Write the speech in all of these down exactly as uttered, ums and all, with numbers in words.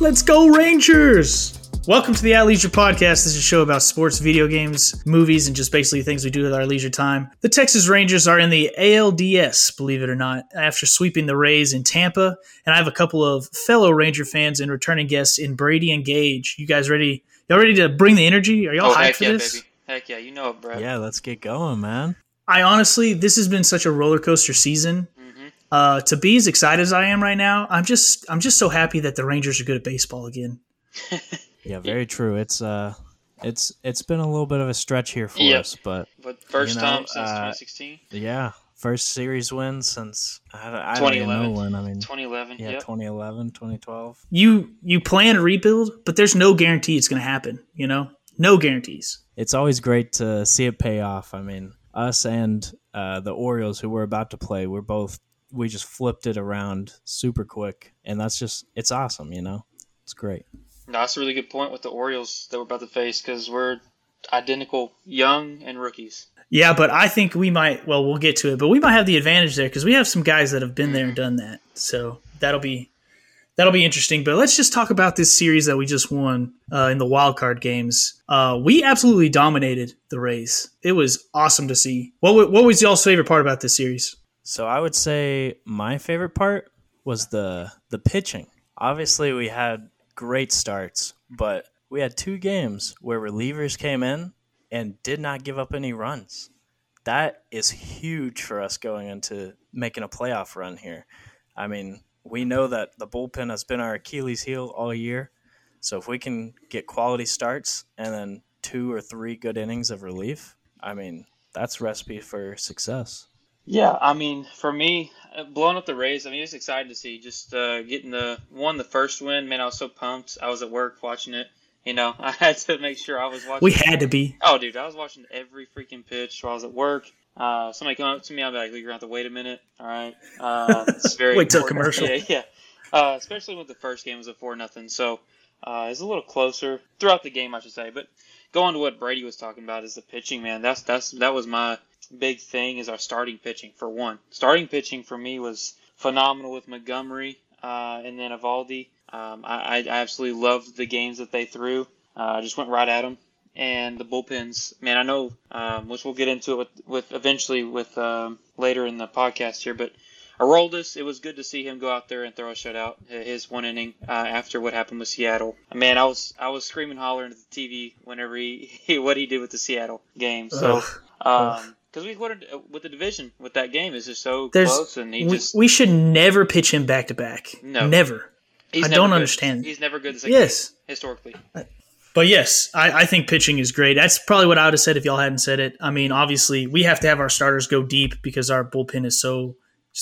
Let's go Rangers! Welcome to the At Leisure Podcast. This is a show about sports, video games, movies, and just basically things we do with our leisure time. The Texas Rangers are in the A L D S, believe it or not, after sweeping the Rays in Tampa. And I have a couple of fellow Ranger fans and returning guests in Brady and Gage. You guys ready? Y'all ready to bring the energy? Are y'all oh, hyped heck for yeah, this? Baby. Heck yeah, you know it, bro. Yeah, let's get going, man. I honestly, this has been such a roller coaster season. Mm-hmm. Uh, to be as excited as I am right now, I'm just, I'm just so happy that the Rangers are good at baseball again. Yeah, very true. It's uh, it's it's been a little bit of a stretch here for yep. us, but but first you know, time since uh, twenty sixteen. Yeah, first series win since I, I don't twenty even eleven. know when. I mean, twenty eleven. Yeah, yep. twenty eleven, twenty twelve. You you plan a rebuild, but there's no guarantee it's going to happen. You know, no guarantees. It's always great to see it pay off. I mean, us and uh, the Orioles, who we're about to play, we're both we just flipped it around super quick, and that's just it's awesome. You know, it's great. No, that's a really good point with the Orioles that we're about to face because we're identical, young and rookies. Yeah, but I think we might. Well, we'll get to it, but we might have the advantage there because we have some guys that have been there and done that. So that'll be that'll be interesting. But let's just talk about this series that we just won uh, in the wild card games. Uh, we absolutely dominated the Rays. It was awesome to see. What what was y'all's favorite part about this series? So I would say my favorite part was the the pitching. Obviously, we had great starts, but we had two games where relievers came in and did not give up any runs. That is huge for us going into making a playoff run here. I mean, we know that the bullpen has been our Achilles heel all year, so if we can get quality starts and then two or three good innings of relief, I mean, that's recipe for success. Yeah, I mean, for me, blowing up the Rays, I mean, it's exciting to see. Just uh, getting the one, the first win, man, I was so pumped. I was at work watching it. You know, I had to make sure I was watching. We had to be. Oh, dude, I was watching every freaking pitch while I was at work. Uh, somebody come up to me, I'll be like, you're going to have to wait a minute, all right? Uh, it's very Wait till important. commercial. Yeah, yeah. Uh, especially with the first game was a four nothing, so uh, it's a little closer throughout the game, I should say. But going to what Brady was talking about is the pitching, man. That's that's That was my big thing is our starting pitching, for one. Starting pitching for me was phenomenal with Montgomery uh, and then Eovaldi. Um, I, I absolutely loved the games that they threw. I uh, just went right at them. And the bullpens, man, I know, um, which we'll get into it with, with eventually with um, later in the podcast here, but Aroldis, it was good to see him go out there and throw a shutout, his one inning uh, after what happened with Seattle. Man, I was I was screaming, hollering at the T V whenever he, he what he did with the Seattle game. So, um, because we wanted with the division with that game is just so There's, close, and he we, just we should never pitch him back to back. No, never. He's I never don't good. understand. He's never good the second yes, game, historically. But yes, I, I think pitching is great. That's probably what I would have said if y'all hadn't said it. I mean, obviously, we have to have our starters go deep because our bullpen is so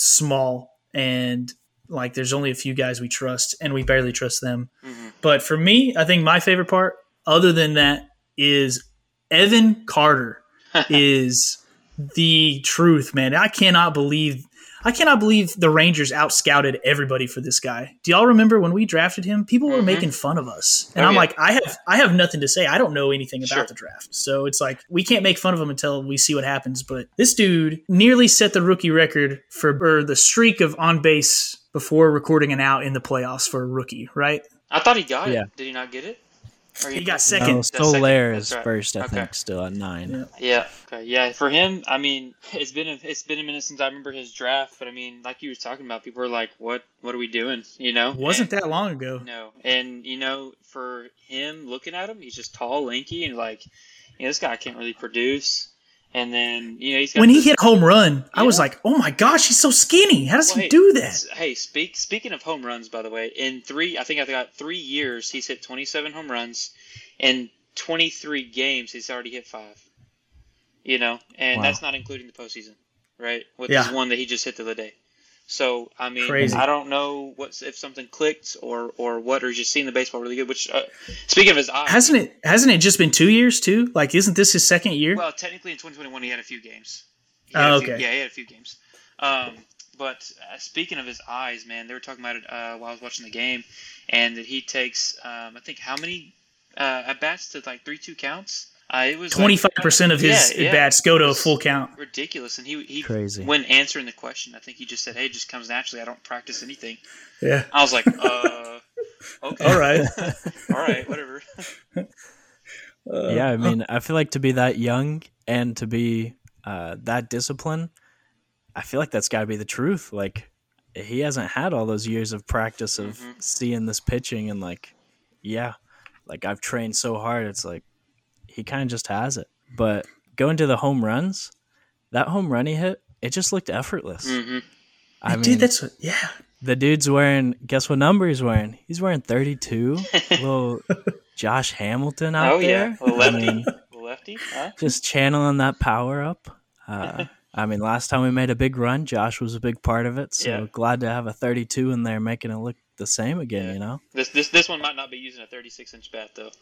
small and like there's only a few guys we trust, and we barely trust them. Mm-hmm. But for me, I think my favorite part, other than that, is Evan Carter is the truth, man. I cannot believe I cannot believe the Rangers out-scouted everybody for this guy. Do y'all remember when we drafted him? People were mm-hmm. making fun of us. And oh, I'm yeah. like, I have I have nothing to say. I don't know anything about sure. the draft. So it's like, we can't make fun of him until we see what happens. But this dude nearly set the rookie record for or the streak of on-base before recording an out in the playoffs for a rookie, right? I thought he got yeah. it. Did he not get it? He, he got second. No, Soler is right. first, I okay. think, still at nine. Yeah. yeah. Okay. Yeah. For him, I mean, it's been a, it's been a minute since I remember his draft, but I mean, like you were talking about, people were like, "What? What are we doing?" You know. It wasn't and, that long ago. No, and you know, for him, looking at him, he's just tall, lanky, and like, you know, this guy can't really produce. And then, you know, he's got when this, he hit a home run, yeah. I was like, "Oh my gosh, he's so skinny! How does well, he hey, do that?" Hey, speak speaking of home runs, by the way, in three, I think I got three years, he's hit twenty-seven home runs. In twenty-three games, he's already hit five. You know, and wow. that's not including the postseason, right? With yeah. this one that he just hit the other day. So, I mean, Crazy. I don't know what's if something clicked or or what, or just seeing the baseball really good. Which, uh, speaking of his eyes, hasn't it hasn't it just been two years too? Like, isn't this his second year? Well, technically in twenty twenty-one he had a few games. He Oh, few, okay. Yeah, he had a few games. Um, but uh, speaking of his eyes, man, they were talking about it uh, while I was watching the game, and that he takes, um, I think, how many uh, at bats to like three two counts. Uh, it was twenty-five percent like, of his yeah, yeah, bats go to a full count. Ridiculous. And he, he Crazy. when answering the question, I think he just said, "Hey, it just comes naturally. I don't practice anything." Yeah. I was like, uh, Okay. All right. All right. Whatever. Uh, Yeah, I mean, I feel like to be that young and to be uh, that disciplined, I feel like that's got to be the truth. Like, he hasn't had all those years of practice of Mm-hmm. seeing this pitching and like, yeah, like I've trained so hard. It's like he kind of just has it. But going to the home runs, that home run he hit, it just looked effortless. Mm-hmm. I mean, dude, that's what, yeah. the dude's wearing, guess what number he's wearing? He's wearing thirty-two. Little Josh Hamilton out Oh there. yeah, a I lefty. mean, A lefty. Huh? just channeling that power up. Uh, I mean, last time we made a big run, Josh was a big part of it. So Yeah. glad to have a thirty-two in there making it look the same again, Yeah. you know? This this this one might not be using a thirty-six inch bat though.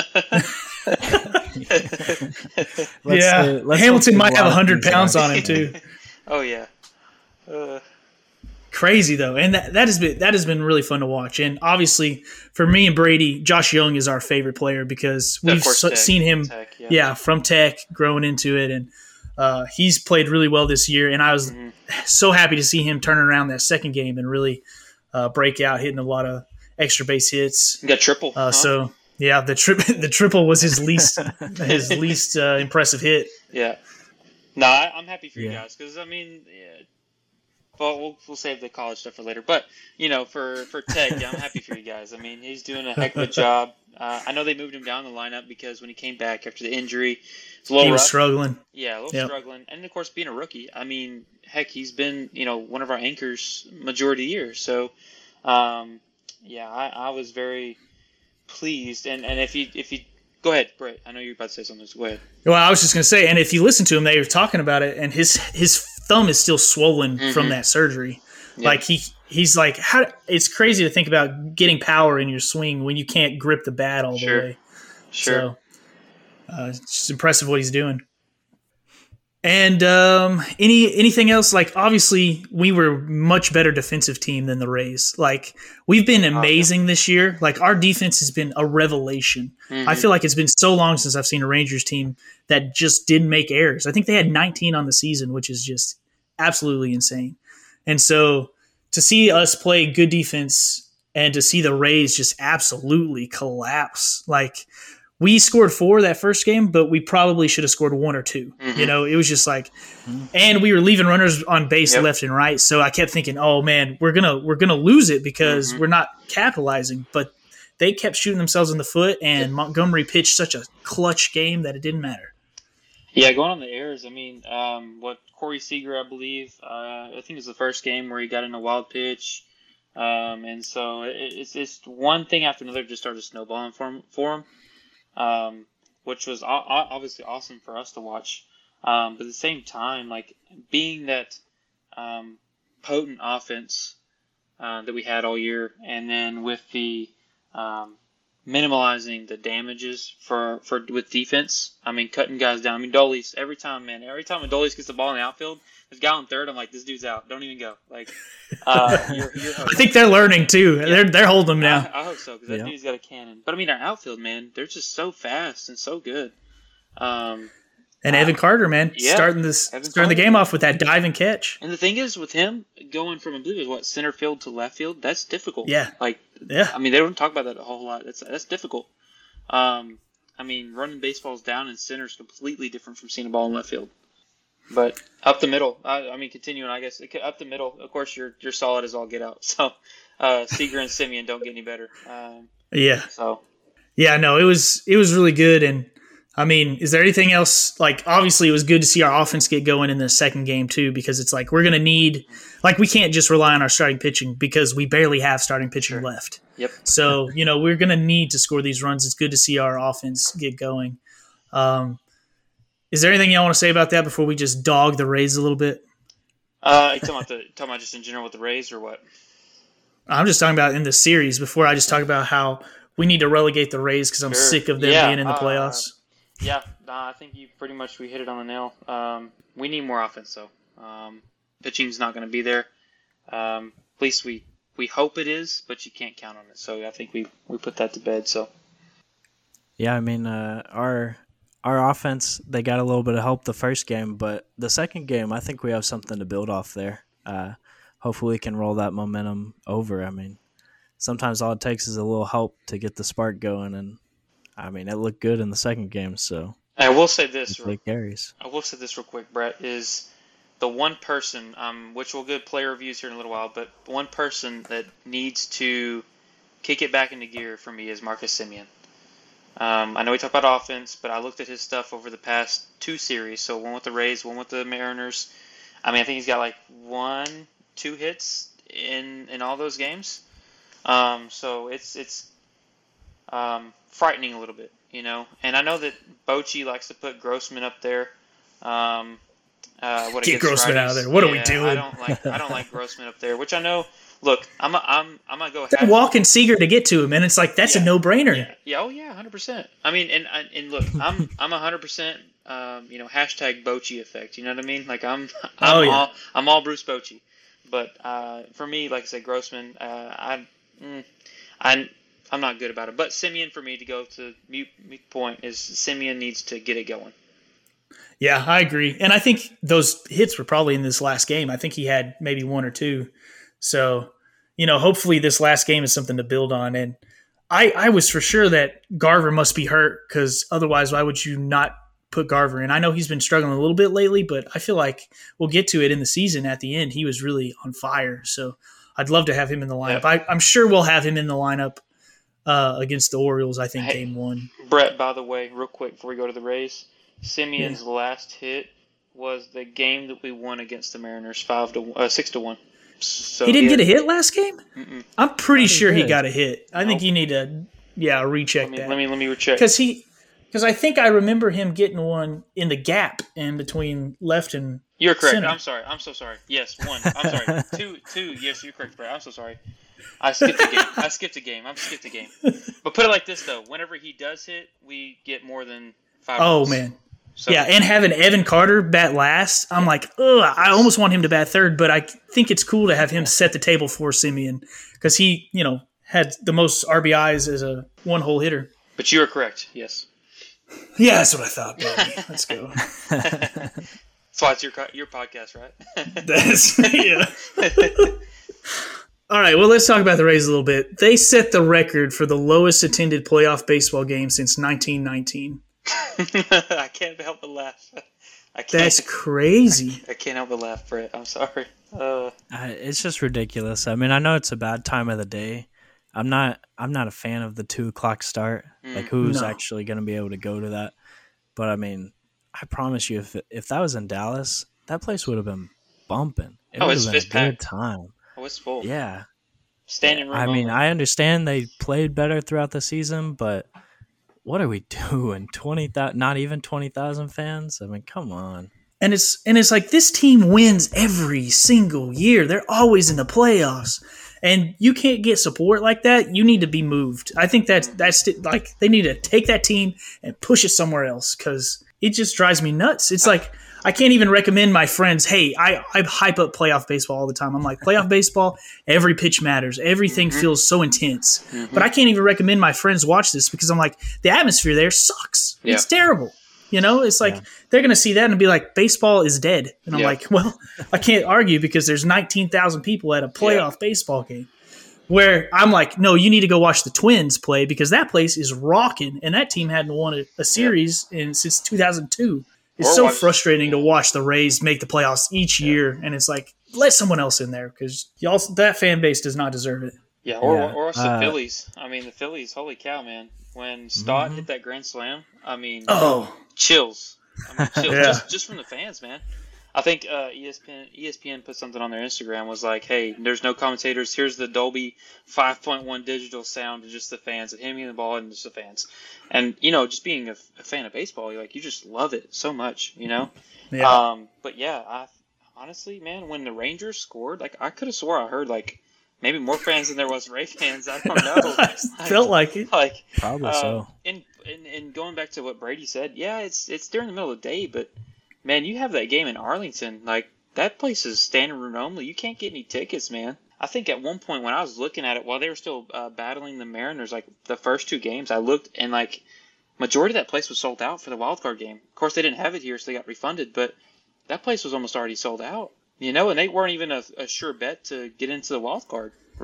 Let's yeah, say- let's Hamilton hope might a have lot of one hundred things pounds are. on him too. Oh yeah. Uh, Crazy though, and that, that has been that has been really fun to watch. And obviously, for me and Brady, Josh Young is our favorite player because of we've course, so, Tech, seen him, Tech, yeah. yeah, from Tech growing into it, and uh, he's played really well this year. And I was Mhm. so happy to see him turn around that second game and really uh, break out, hitting a lot of extra base hits. You got triple. Uh, huh? So yeah, the tri- the triple was his least his least uh, impressive hit. Yeah. No, I, I'm happy for you Yeah. guys because I mean, yeah, well, we'll we'll save the college stuff for later. But you know, for for Tech, yeah, I'm happy for you guys. I mean, he's doing a heck of a job. Uh, I know they moved him down the lineup because when he came back after the injury, it's a little He was rough. struggling. Yeah, a little Yep. struggling, and of course, being a rookie. I mean, heck, he's been you know one of our anchors majority of the year. So, um, yeah, I, I was very pleased. And, and if you if you go ahead, Brett, I know you're about to say something. So go ahead. Well, I was just gonna say, and if you listen to him, they were talking about it, and his his thumb is still swollen Mhm. from that surgery. Yeah. Like he he's like, how? It's crazy to think about getting power in your swing when you can't grip the bat all Sure. the way. Sure. So, uh, it's just impressive what he's doing. And um, any anything else? Like obviously, we were much better defensive team than the Rays. Like we've been amazing this year. Like our defense has been a revelation. Mhm. I feel like it's been so long since I've seen a Rangers team that just didn't make errors. I think they had nineteen on the season, which is just absolutely insane. And so to see us play good defense and to see the Rays just absolutely collapse, like we scored four that first game, but we probably should have scored one or two. Mhm. You know, it was just like, and we were leaving runners on base Yep. left and right. So I kept thinking, oh man, we're gonna we're gonna lose it because Mhm. we're not capitalizing. But they kept shooting themselves in the foot, and Montgomery pitched such a clutch game that it didn't matter. Yeah, going on the errors, I mean, um, what Corey Seager, I believe, uh, I think it was the first game where he got in a wild pitch. Um, and so it, it's it's one thing after another just started snowballing for him, for him um, which was o- o- obviously awesome for us to watch. Um, but at the same time, like being that um, potent offense uh, that we had all year, and then with the um, minimalizing the damages for, for with defense. I mean, cutting guys down. I mean, Dolis, every time, man, every time a Dolis gets the ball in the outfield, this guy on third, I'm like, this dude's out. Don't even go. Like, uh, you're, you're I think they're learning too. They're they're holding them now. I, I hope so, because that Yeah. dude's got a cannon. But I mean, our outfield, man, they're just so fast and so good. Um, And Evan Carter, man, Yeah, starting this Evan starting the Carter. game off with that dive and catch. and the thing is, with him going from, I believe it was what, center field to left field, that's difficult. Yeah. Like, Yeah. I mean, they don't talk about that a whole lot. That's that's difficult. Um, I mean, running baseballs down in center is completely different from seeing a ball in left field. But up the middle, I, I mean, continuing, I guess up the middle. Of course, you're you're solid as all get out. So uh, Seager and Simeon don't get any better. Um, Yeah. so Yeah, no, it was it was really good. And I mean, is there anything else? Like, obviously, it was good to see our offense get going in the second game too, because it's like we're going to need, like, we can't just rely on our starting pitching because we barely have starting pitching Sure. left. yep. So you know we're going to need to score these runs. It's good to see our offense get going. Um, is there anything y'all want to say about that before we just dog the Rays a little bit? Uh, you talking about the talking about just in general with the Rays or what? I'm just talking about in the series before I just talk about how we need to relegate the Rays because I'm Sure. sick of them Yeah, being in the uh, playoffs. Yeah, nah, I think you pretty much we hit it on the nail. Um, we need more offense though. Um, pitching's not going to be there. Um, at least we, we hope it is, but you can't count on it. So I think we, we put that to bed. So Yeah, I mean, uh, our our offense, they got a little bit of help the first game, but the second game, I think we have something to build off there. Uh, hopefully we can roll that momentum over. I mean, sometimes all it takes is a little help to get the spark going. And I mean, it looked good in the second game. So I will say this. hopefully it carries. I will say this real quick, Brett, is the one person, um, which we'll get player reviews here in a little while, but one person that needs to kick it back into gear for me is Marcus Semien. Um, I know we talked about offense, but I looked at his stuff over the past two series, so one with the Rays, one with the Mariners. I mean, I think he's got like one, two hits in in all those games. Um, so it's it's um, frightening a little bit, you know. And I know that Bochy likes to put Grossman up there. Um, uh, what Get Grossman righties. Out of there. What yeah, are we doing? I don't like I don't like Grossman up there, which I know. Look, I'm a, I'm I'm gonna go. They're walking Seager to get to him, and it's like that's yeah, a no brainer. Yeah. yeah, oh yeah, hundred percent. I mean, and and look, I'm I'm a hundred percent. Um, you know, hashtag Bochy effect. You know what I mean? Like I'm I'm oh, yeah. all I'm all Bruce Bochy. But uh, for me, like I said, Grossman, uh, I mm, I I'm not good about it. But Semien, for me to go to mute, mute point is Semien needs to get it going. Yeah, I agree. And I think those hits were probably in this last game. I think he had maybe one or two. So, you know, hopefully this last game is something to build on. And I, I was for sure that Garver must be hurt because otherwise why would you not put Garver in? I know he's been struggling a little bit lately, but I feel like we'll get to it in the season at the end. He was really on fire. So I'd love to have him in the lineup. Yep. I, I'm sure we'll have him in the lineup uh, against the Orioles, I think, hey, game one. Brett, by the way, real quick before we go to the Rays, Semien's yeah. last hit was the game that we won against the Mariners, five to uh, six to one. So he didn't yeah. get a hit last game? Mm-mm. I'm pretty sure he he got a hit. I nope. think you need to, yeah, recheck let me, that. Let me let me recheck because he, because I think I remember him getting one in the gap in between left and. You're correct. center. I'm sorry. I'm so sorry. Yes, one. I'm sorry. two. Two. Yes, you're correct, Brett. I'm so sorry. I skipped a game. I skipped a game. I'm skipped a game. But put it like this though: whenever he does hit, we get more than five. Oh runs. man. So, yeah, and having Evan Carter bat last, I'm like, ugh, I almost want him to bat third, but I think it's cool to have him set the table for Semien because he, you know, had the most R B Is as a one-hole hitter. But you are correct, yes. Yeah, that's what I thought, baby. Let's go. That's why it's your your podcast, right? That's yeah. All right, well, let's talk about the Rays a little bit. They set the record for the lowest attended playoff baseball game since nineteen nineteen. I can't help but laugh. I can't, That's crazy. I, I can't help but laugh, Brett. I'm sorry. Uh, uh, it's just ridiculous. I mean, I know it's a bad time of the day. I'm not. I'm not a fan of the two o'clock start. Mm, like, who's no. actually going to be able to go to that? But I mean, I promise you, if if that was in Dallas, that place would have been bumping. It oh, would it's have been a packed. good time. Oh, it's full. Yeah. Standing room. I mean, only. I understand they played better throughout the season, but what are we doing? Twenty thousand, not even twenty thousand fans. I mean, come on. And it's and it's like this team wins every single year. They're always in the playoffs, and you can't get support like that. You need to be moved. I think that's that's like they need to take that team and push it somewhere else because it just drives me nuts. It's like I can't even recommend my friends. Hey, I, I hype up playoff baseball all the time. I'm like, playoff baseball, every pitch matters. Everything mm-hmm. feels so intense. Mm-hmm. But I can't even recommend my friends watch this because I'm like, the atmosphere there sucks. Yeah. It's terrible. You know, it's like yeah. they're going to see that and be like, baseball is dead. And I'm yeah. like, well, I can't argue because there's nineteen thousand people at a playoff yeah. baseball game. Where I'm like, no, you need to go watch the Twins play because that place is rocking. And that team hadn't won a, a series yeah. in since two thousand two. It's or so watch, frustrating yeah. to watch the Rays make the playoffs each yeah. year, and it's like let someone else in there because y'all that fan base does not deserve it. Yeah, or yeah. or, or the uh, Phillies. I mean, the Phillies. Holy cow, man! When Stott mm-hmm. hit that grand slam, I mean, oh, chills. I mean, chills yeah. just just from the fans, man. I think uh, E S P N E S P N put something on their Instagram was like, "Hey, there's no commentators. Here's the Dolby five point one digital sound to just the fans, and him hitting the ball and just the fans." And you know, just being a, a fan of baseball, you like you just love it so much, you know. Yeah. Um, but yeah, I honestly, man, when the Rangers scored, like I could have swore I heard like maybe more fans than there was Ray fans. I don't know. I felt like it. Like probably um, so. And, and and going back to what Brady said, yeah, it's it's during the middle of the day, but. Man, you have that game in Arlington. Like, that place is standing room only. You can't get any tickets, man. I think at one point when I was looking at it, while they were still uh, battling the Mariners, like, the first two games, I looked and, like, majority of that place was sold out for the wild card game. Of course, they didn't have it here, so they got refunded, but that place was almost already sold out. You know, and they weren't even a, a sure bet to get into the wild card, right?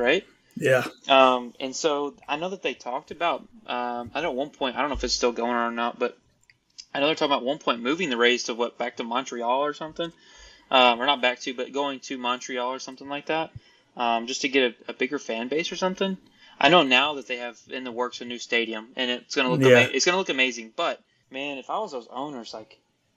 Yeah. Um, and so I know that they talked about, um, I know at one point, I don't know if it's still going on or not, but I know they're talking about one point moving the Rays to what, back to Montreal or something, um, or not back to, but going to Montreal or something like that, um, just to get a, a bigger fan base or something. I know now that they have in the works a new stadium, and it's gonna look, Yeah. ama- it's gonna look amazing. But man, if I was those owners, like,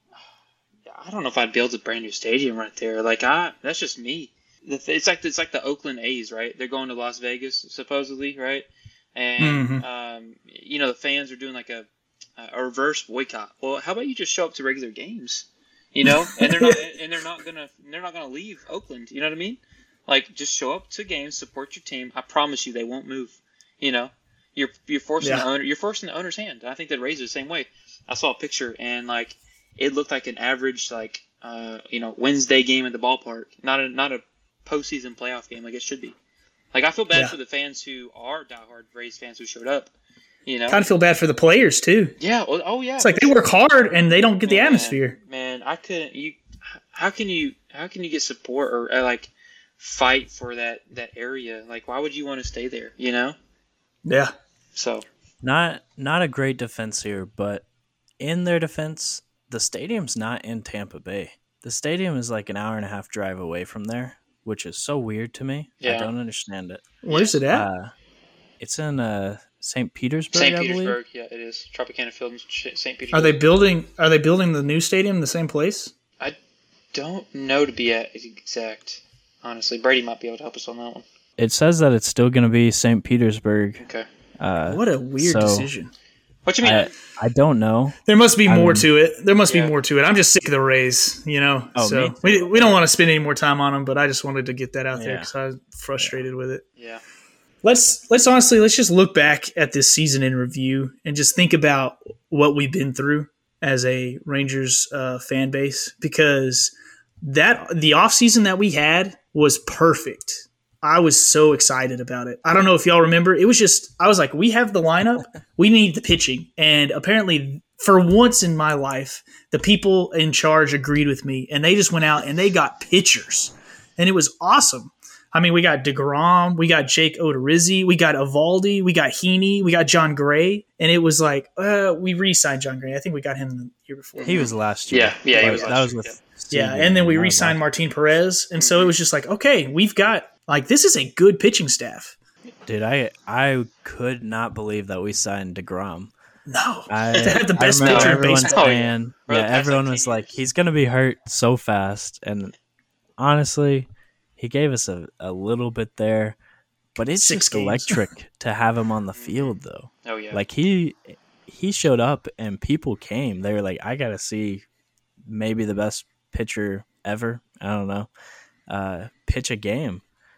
I don't know if I'd build a brand new stadium right there. Like, I, that's just me. It's like it's like the Oakland A's, right? They're going to Las Vegas supposedly, right? And Mhm. um, you know the fans are doing like a, a reverse boycott. Well, how about you just show up to regular games, you know? And they're not and they're not gonna they're not gonna leave Oakland. You know what I mean? Like, just show up to games, support your team. I promise you, they won't move. You know, you're you're forcing Yeah. the owner you're forcing the owner's hand. And I think the Rays are the same way. I saw a picture and like it looked like an average like uh, you know Wednesday game at the ballpark, not a not a postseason playoff game like it should be. Like, I feel bad Yeah. for the fans who are diehard Rays fans who showed up. You know, Kind of feel bad for the players too. yeah. Well, oh yeah. It's like for they sure. work hard and they don't get the Man, atmosphere. Man, I couldn't. You, how can you? How can you get support or, or like fight for that that area? Like, why would you want to stay there? You know. Yeah. So Not not a great defense here, but in their defense, the stadium's not in Tampa Bay. The stadium is like an hour and a half drive away from there, which is so weird to me. I Yeah. don't understand it. Where's it at? Uh, it's in uh, Saint Petersburg, Saint I believe. Petersburg, yeah, it is Tropicana Field in Saint Petersburg. Are they building? Are they building the new stadium in the same place? I don't know to be at exact. Honestly, Brady might be able to help us on that one. It says that it's still going to be Saint Petersburg. Okay. Uh, What a weird so- decision. What you mean? I, I don't know. There must be I more mean- to it. There must Yeah. be more to it. I'm just sick of the Rays, you know. Oh, so me too. we we don't want to spend any more time on them, but I just wanted to get that out there Yeah. because I was frustrated with it. yeah. Let's let's honestly let's just look back at this season in review and just think about what we've been through as a Rangers uh, fan base, because that the offseason that we had was perfect. I was so excited about it. I don't know if y'all remember. It was just I was like, we have the lineup, we need the pitching, and apparently for once in my life, the people in charge agreed with me, and they just went out and they got pitchers, and it was awesome. I mean, we got DeGrom, we got Jake Odorizzi, we got Evaldi, we got Heaney, we got John Gray, and it was like, uh, we re-signed John Gray. I think we got him the year before. He was last year. Yeah, yeah, he But was last that was year, with yeah, Stevie, and then we not re-signed last- Martin Perez, and so it was just like, okay, we've got like this is a good pitching staff. Dude, I I could not believe that we signed DeGrom. No, I, they had the I best remember pitcher in everyone baseball. Oh, yeah. saying, For the yeah, past, everyone like, was ten like, years. he's going to be hurt so fast. And honestly, he gave us a, a little bit there. But it's Six just games. electric to have him on the field, though. Oh yeah. Like, he he showed up and people came. They were like, I got to see maybe the best pitcher ever. I don't know. Uh, pitch a game.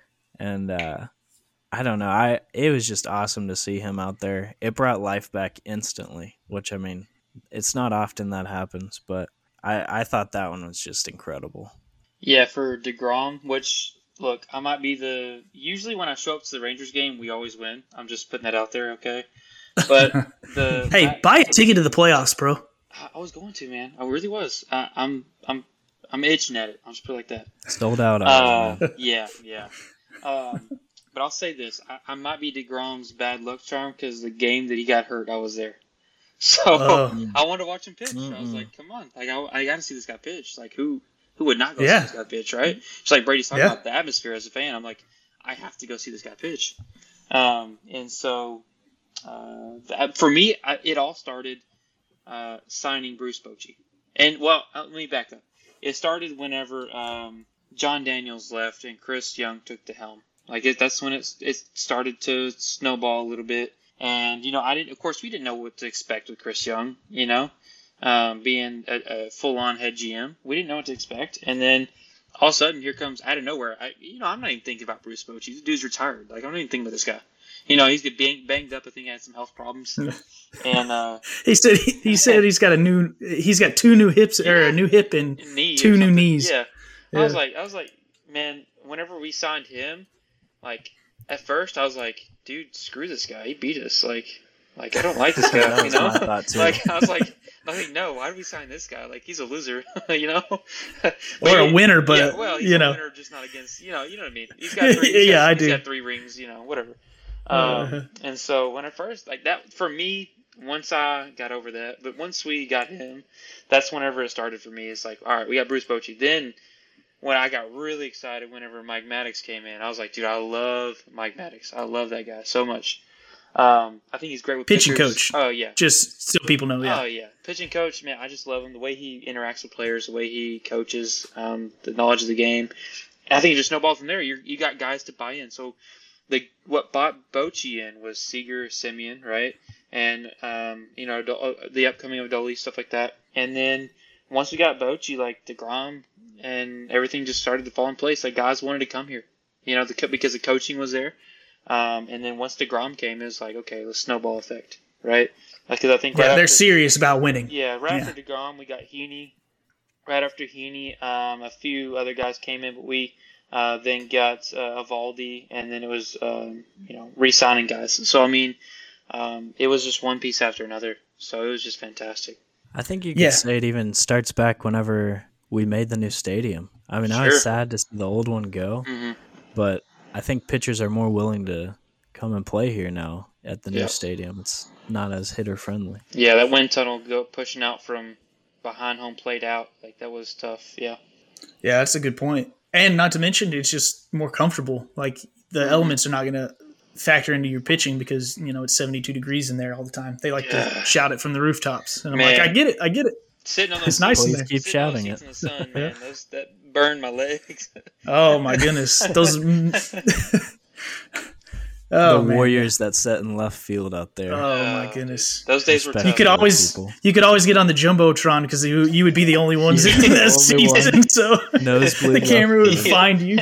And uh, I don't know. I It was just awesome to see him out there. It brought life back instantly, which, I mean, it's not often that happens, but I, I thought that one was just incredible. Yeah, for DeGrom, which, look, I might be the... Usually when I show up to the Rangers game, we always win. I'm just putting that out there, okay? But the... Hey, I, buy a ticket to the playoffs, bro. I, I was going to, man. I really was. I, I'm I'm, I'm itching at it. I'll just put it like that. Sold out on Uh, it, man. yeah, yeah. Um, but I'll say this. I, I might be DeGrom's bad luck charm because the game that he got hurt, I was there. So Oh. I wanted to watch him pitch. I was Mm-mm. like, come on. Like, I, I got to see this guy pitch. Like, who who would not go Yeah. see this guy pitch, right? Just like Brady's talking Yeah. about the atmosphere as a fan. I'm like, I have to go see this guy pitch. Um, and so uh, that, for me, I, it all started uh, signing Bruce Bochy. And, well, uh, let me back up. It started whenever um, John Daniels left and Chris Young took the helm. Like it, that's when it it started to snowball a little bit. And you know, I didn't. Of course, we didn't know what to expect with Chris Young. You know, um, being a, a full-on head G M, we didn't know what to expect. And then all of a sudden, here comes out of nowhere. I, you know, I'm not even thinking about Bruce Bochy. The dude's retired. Like I'm not even thinking about this guy. You know, he's get bang, banged up. I think he had some health problems. and uh, He said he, he said he's got a new he's got two new hips or a new hip and knee or two new something. knees. Yeah. Yeah. I was like, I was like, man. Whenever we signed him, like at first I was like, dude, screw this guy. He beat us. Like, like I don't like this guy. That you was know, my thought, too. like I was like, I mean, no. Why did we sign this guy? Like, he's a loser, you know. Or a winner, but yeah, well, he's you a know, winner, just not against you know, you know what I mean. He's got three. He's yeah, got, I he's do. got three rings, you know, whatever. Um, uh, and so when I first like that for me, once I got over that, but once we got him, that's whenever it started for me. It's like, all right, we got Bruce Bochy. Then when I got really excited, whenever Mike Maddox came in, I was like, dude, I love Mike Maddox. I love that guy so much. Um, I think he's great with pitching pitchers. coach. Oh yeah, just so people know. Yeah. Oh yeah, pitching coach. Man, I just love him. The way he interacts with players, the way he coaches, um, the knowledge of the game. And I think it just snowballed from there. You you got guys to buy in. So the what bought Bochy in was Seager, Simeon, right? And um, you know the upcoming of Dolly, stuff like that. And then once we got Bochy, like DeGrom and everything just started to fall in place. Like guys wanted to come here, you know, the, because the coaching was there. Um, and then once DeGrom came, it was like, okay, the snowball effect, right? Because I think yeah, right they're after, serious about winning. Yeah, right yeah. after DeGrom, we got Heaney. Right after Heaney, um, a few other guys came in, but we uh, then got uh, Evaldi, and then it was um, you know re-signing guys. So I mean, um, it was just one piece after another. So it was just fantastic. I think you could Yeah. say it even starts back whenever we made the new stadium. I mean, I Sure. was sad to see the old one go, Mm-hmm. but I think pitchers are more willing to come and play here now at the new Yeah. stadium. It's not as hitter friendly. Yeah, that wind tunnel go pushing out from behind home plate out, like that was tough. Yeah. Yeah, that's a good point. And not to mention, it's just more comfortable. Like the Mm-hmm. elements are not going to factor into your pitching because you know it's seventy-two degrees in there all the time. They like Yeah. to shout it from the rooftops, and I'm Man. like, I get it, I get it. Sitting on those It's nice in seats- there. Keep sitting on those shouting seats in the sun, man. Those that burned my legs. Oh my goodness, those. oh the man. Warriors that sat in left field out there. Oh Uh, my goodness. Those days were Respect. tough. You could Other always people. you could always get on the jumbotron because you you would be the only ones You're in the that only one. season, so Nosebleed the camera would left field. find you.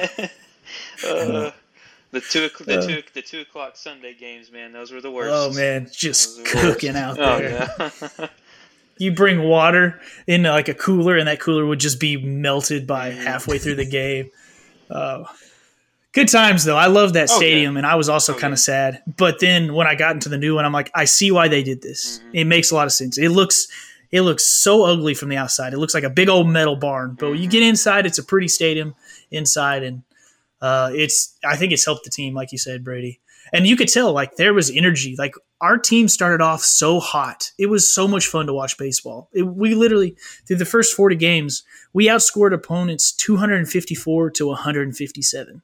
Uh, the two o'clock, the Uh. two the two o'clock Sunday games, man. Those were the worst. Oh man, just Those were the worst. cooking out Oh there. yeah. You bring water in like a cooler, and that cooler would just be melted by Mm. halfway through the game. Uh, good times though. I love that Oh, stadium, and I was also Oh, kind yeah. of sad. But then when I got into the new one, I'm like, I see why they did this. Mhm. It makes a lot of sense. It looks it looks so ugly from the outside. It looks like a big old metal barn, but when you Mhm. get inside, it's a pretty stadium inside, and uh, it's I think it's helped the team, like you said, Brady. And you could tell like there was energy. Like our team started off so hot. It was so much fun to watch baseball. It, we literally through the first forty games, we outscored opponents two hundred fifty-four to one hundred fifty-seven.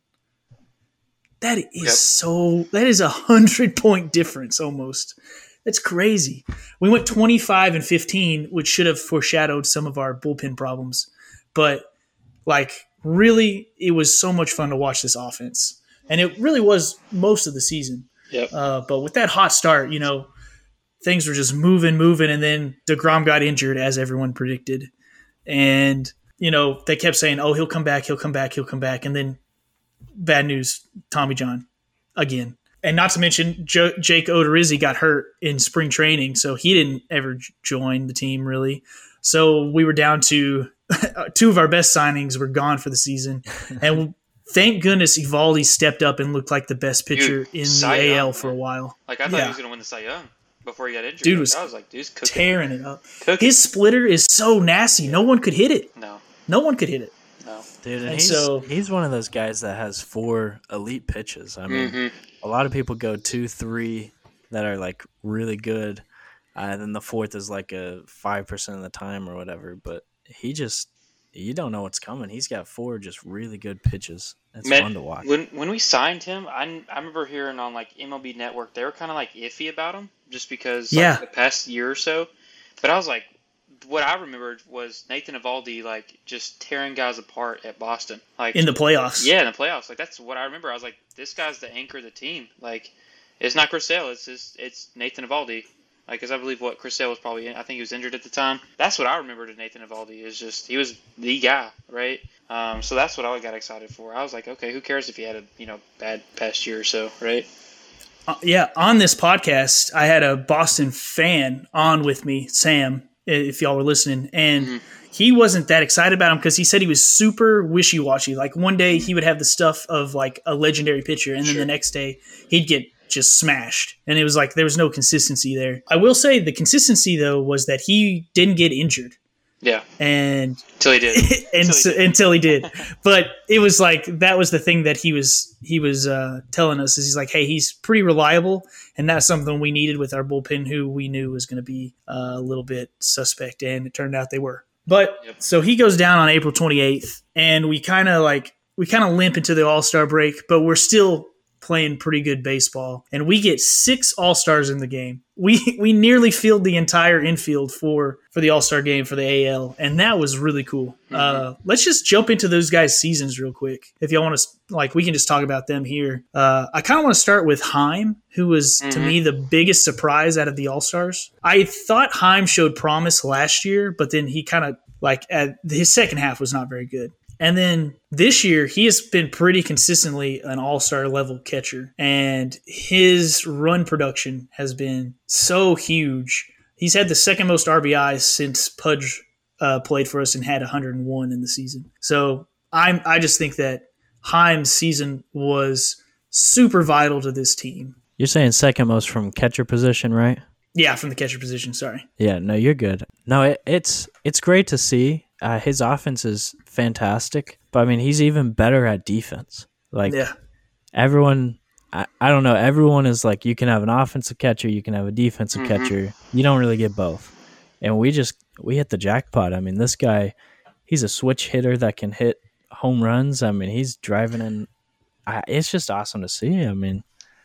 That is Yep. so. That is a hundred point difference almost. That's crazy. We went twenty-five and fifteen, which should have foreshadowed some of our bullpen problems. But like, really, it was so much fun to watch this offense, and it really was most of the season. Yep. Uh, but with that hot start, you know, things were just moving, moving, and then DeGrom got injured, as everyone predicted, and you know they kept saying, "Oh, he'll come back, he'll come back, he'll come back," and then bad news, Tommy John again. And not to mention, jo- Jake Odorizzi got hurt in spring training, so he didn't ever j- join the team really. So we were down to two of our best signings were gone for the season, and thank goodness Evaldi stepped up and looked like the best pitcher Dude, in the Cy A L Young, for a man. while. Like I thought Yeah. he was gonna win the Cy Young before he got injured. Dude Like, was I was like, dude's cooking. Tearing it up. cooking. His splitter is so nasty. No one could hit it. No, No one could hit it. no. Dude, and, And he's, so- he's one of those guys that has four elite pitches. I mean, hmm a lot of people go two, three that are like really good, uh, and then the fourth is like a five percent of the time or whatever. But he just, you don't know what's coming. He's got four just really good pitches. It's Man, fun to watch. When when we signed him, I, I remember hearing on like M L B Network they were kind of like iffy about him just because like, Yeah. the past year or so. But I was like, what I remembered was Nathan Evaldi like just tearing guys apart at Boston, like In the playoffs. yeah, in the playoffs. Like that's what I remember. I was like, this guy's the anchor of the team. Like it's not Chris Sale, it's just it's Nathan Evaldi. Like, because I believe what Chris Sale was probably, in, I think he was injured at the time. That's what I remembered of Nathan Evaldi is just he was the guy, right? Um, so that's what I got excited for. I was like, okay, who cares if he had a you know bad past year or so, right? Uh, yeah, on this podcast, I had a Boston fan on with me, Sam, if y'all were listening, and Mhm. he wasn't that excited about him because he said he was super wishy-washy. Like one day he would have the stuff of like a legendary pitcher, and then Sure. the next day he'd get just smashed. And it was like there was no consistency there. I will say the consistency, though, was that he didn't get injured. Yeah. And until he did. and until, so, he did. until he did. But it was like that was the thing that he was he was uh, telling us is he's like, hey, he's pretty reliable, and that's something we needed with our bullpen, who we knew was going to be uh, a little bit suspect, and it turned out they were. But Yep. so he goes down on April twenty-eighth, and we kind of like we kind of limp into the All-Star break, but we're still playing pretty good baseball, and we get six All-Stars in the game. We we nearly filled the entire infield for for the All-Star game for the A L, and that was really cool. Mm-hmm. Uh, let's just jump into those guys' seasons real quick. If y'all want to, like, we can just talk about them here. Uh, I kind of want to start with Heim, who was, mm-hmm. to me, the biggest surprise out of the All-Stars. I thought Heim showed promise last year, but then he kind of, like, at, his second half was not very good. And then this year, he has been pretty consistently an all-star level catcher. And his run production has been so huge. He's had the second most R B Is since Pudge uh, played for us and had one hundred one in the season. So I'm, I just think that Heim's season was super vital to this team. You're saying second most from catcher position, right? Yeah, from the catcher position, sorry. Yeah, no, you're good. No, it, it's it's great to see. Uh, his offense is fantastic, but I mean, he's even better at defense. Like, yeah. everyone, I, I don't know, everyone is like, you can have an offensive catcher, you can have a defensive mm-hmm. catcher. You don't really get both. And we just, we hit the jackpot. I mean, this guy, he's a switch hitter that can hit home runs. I mean, he's driving in. I, it's just awesome to see. I mean,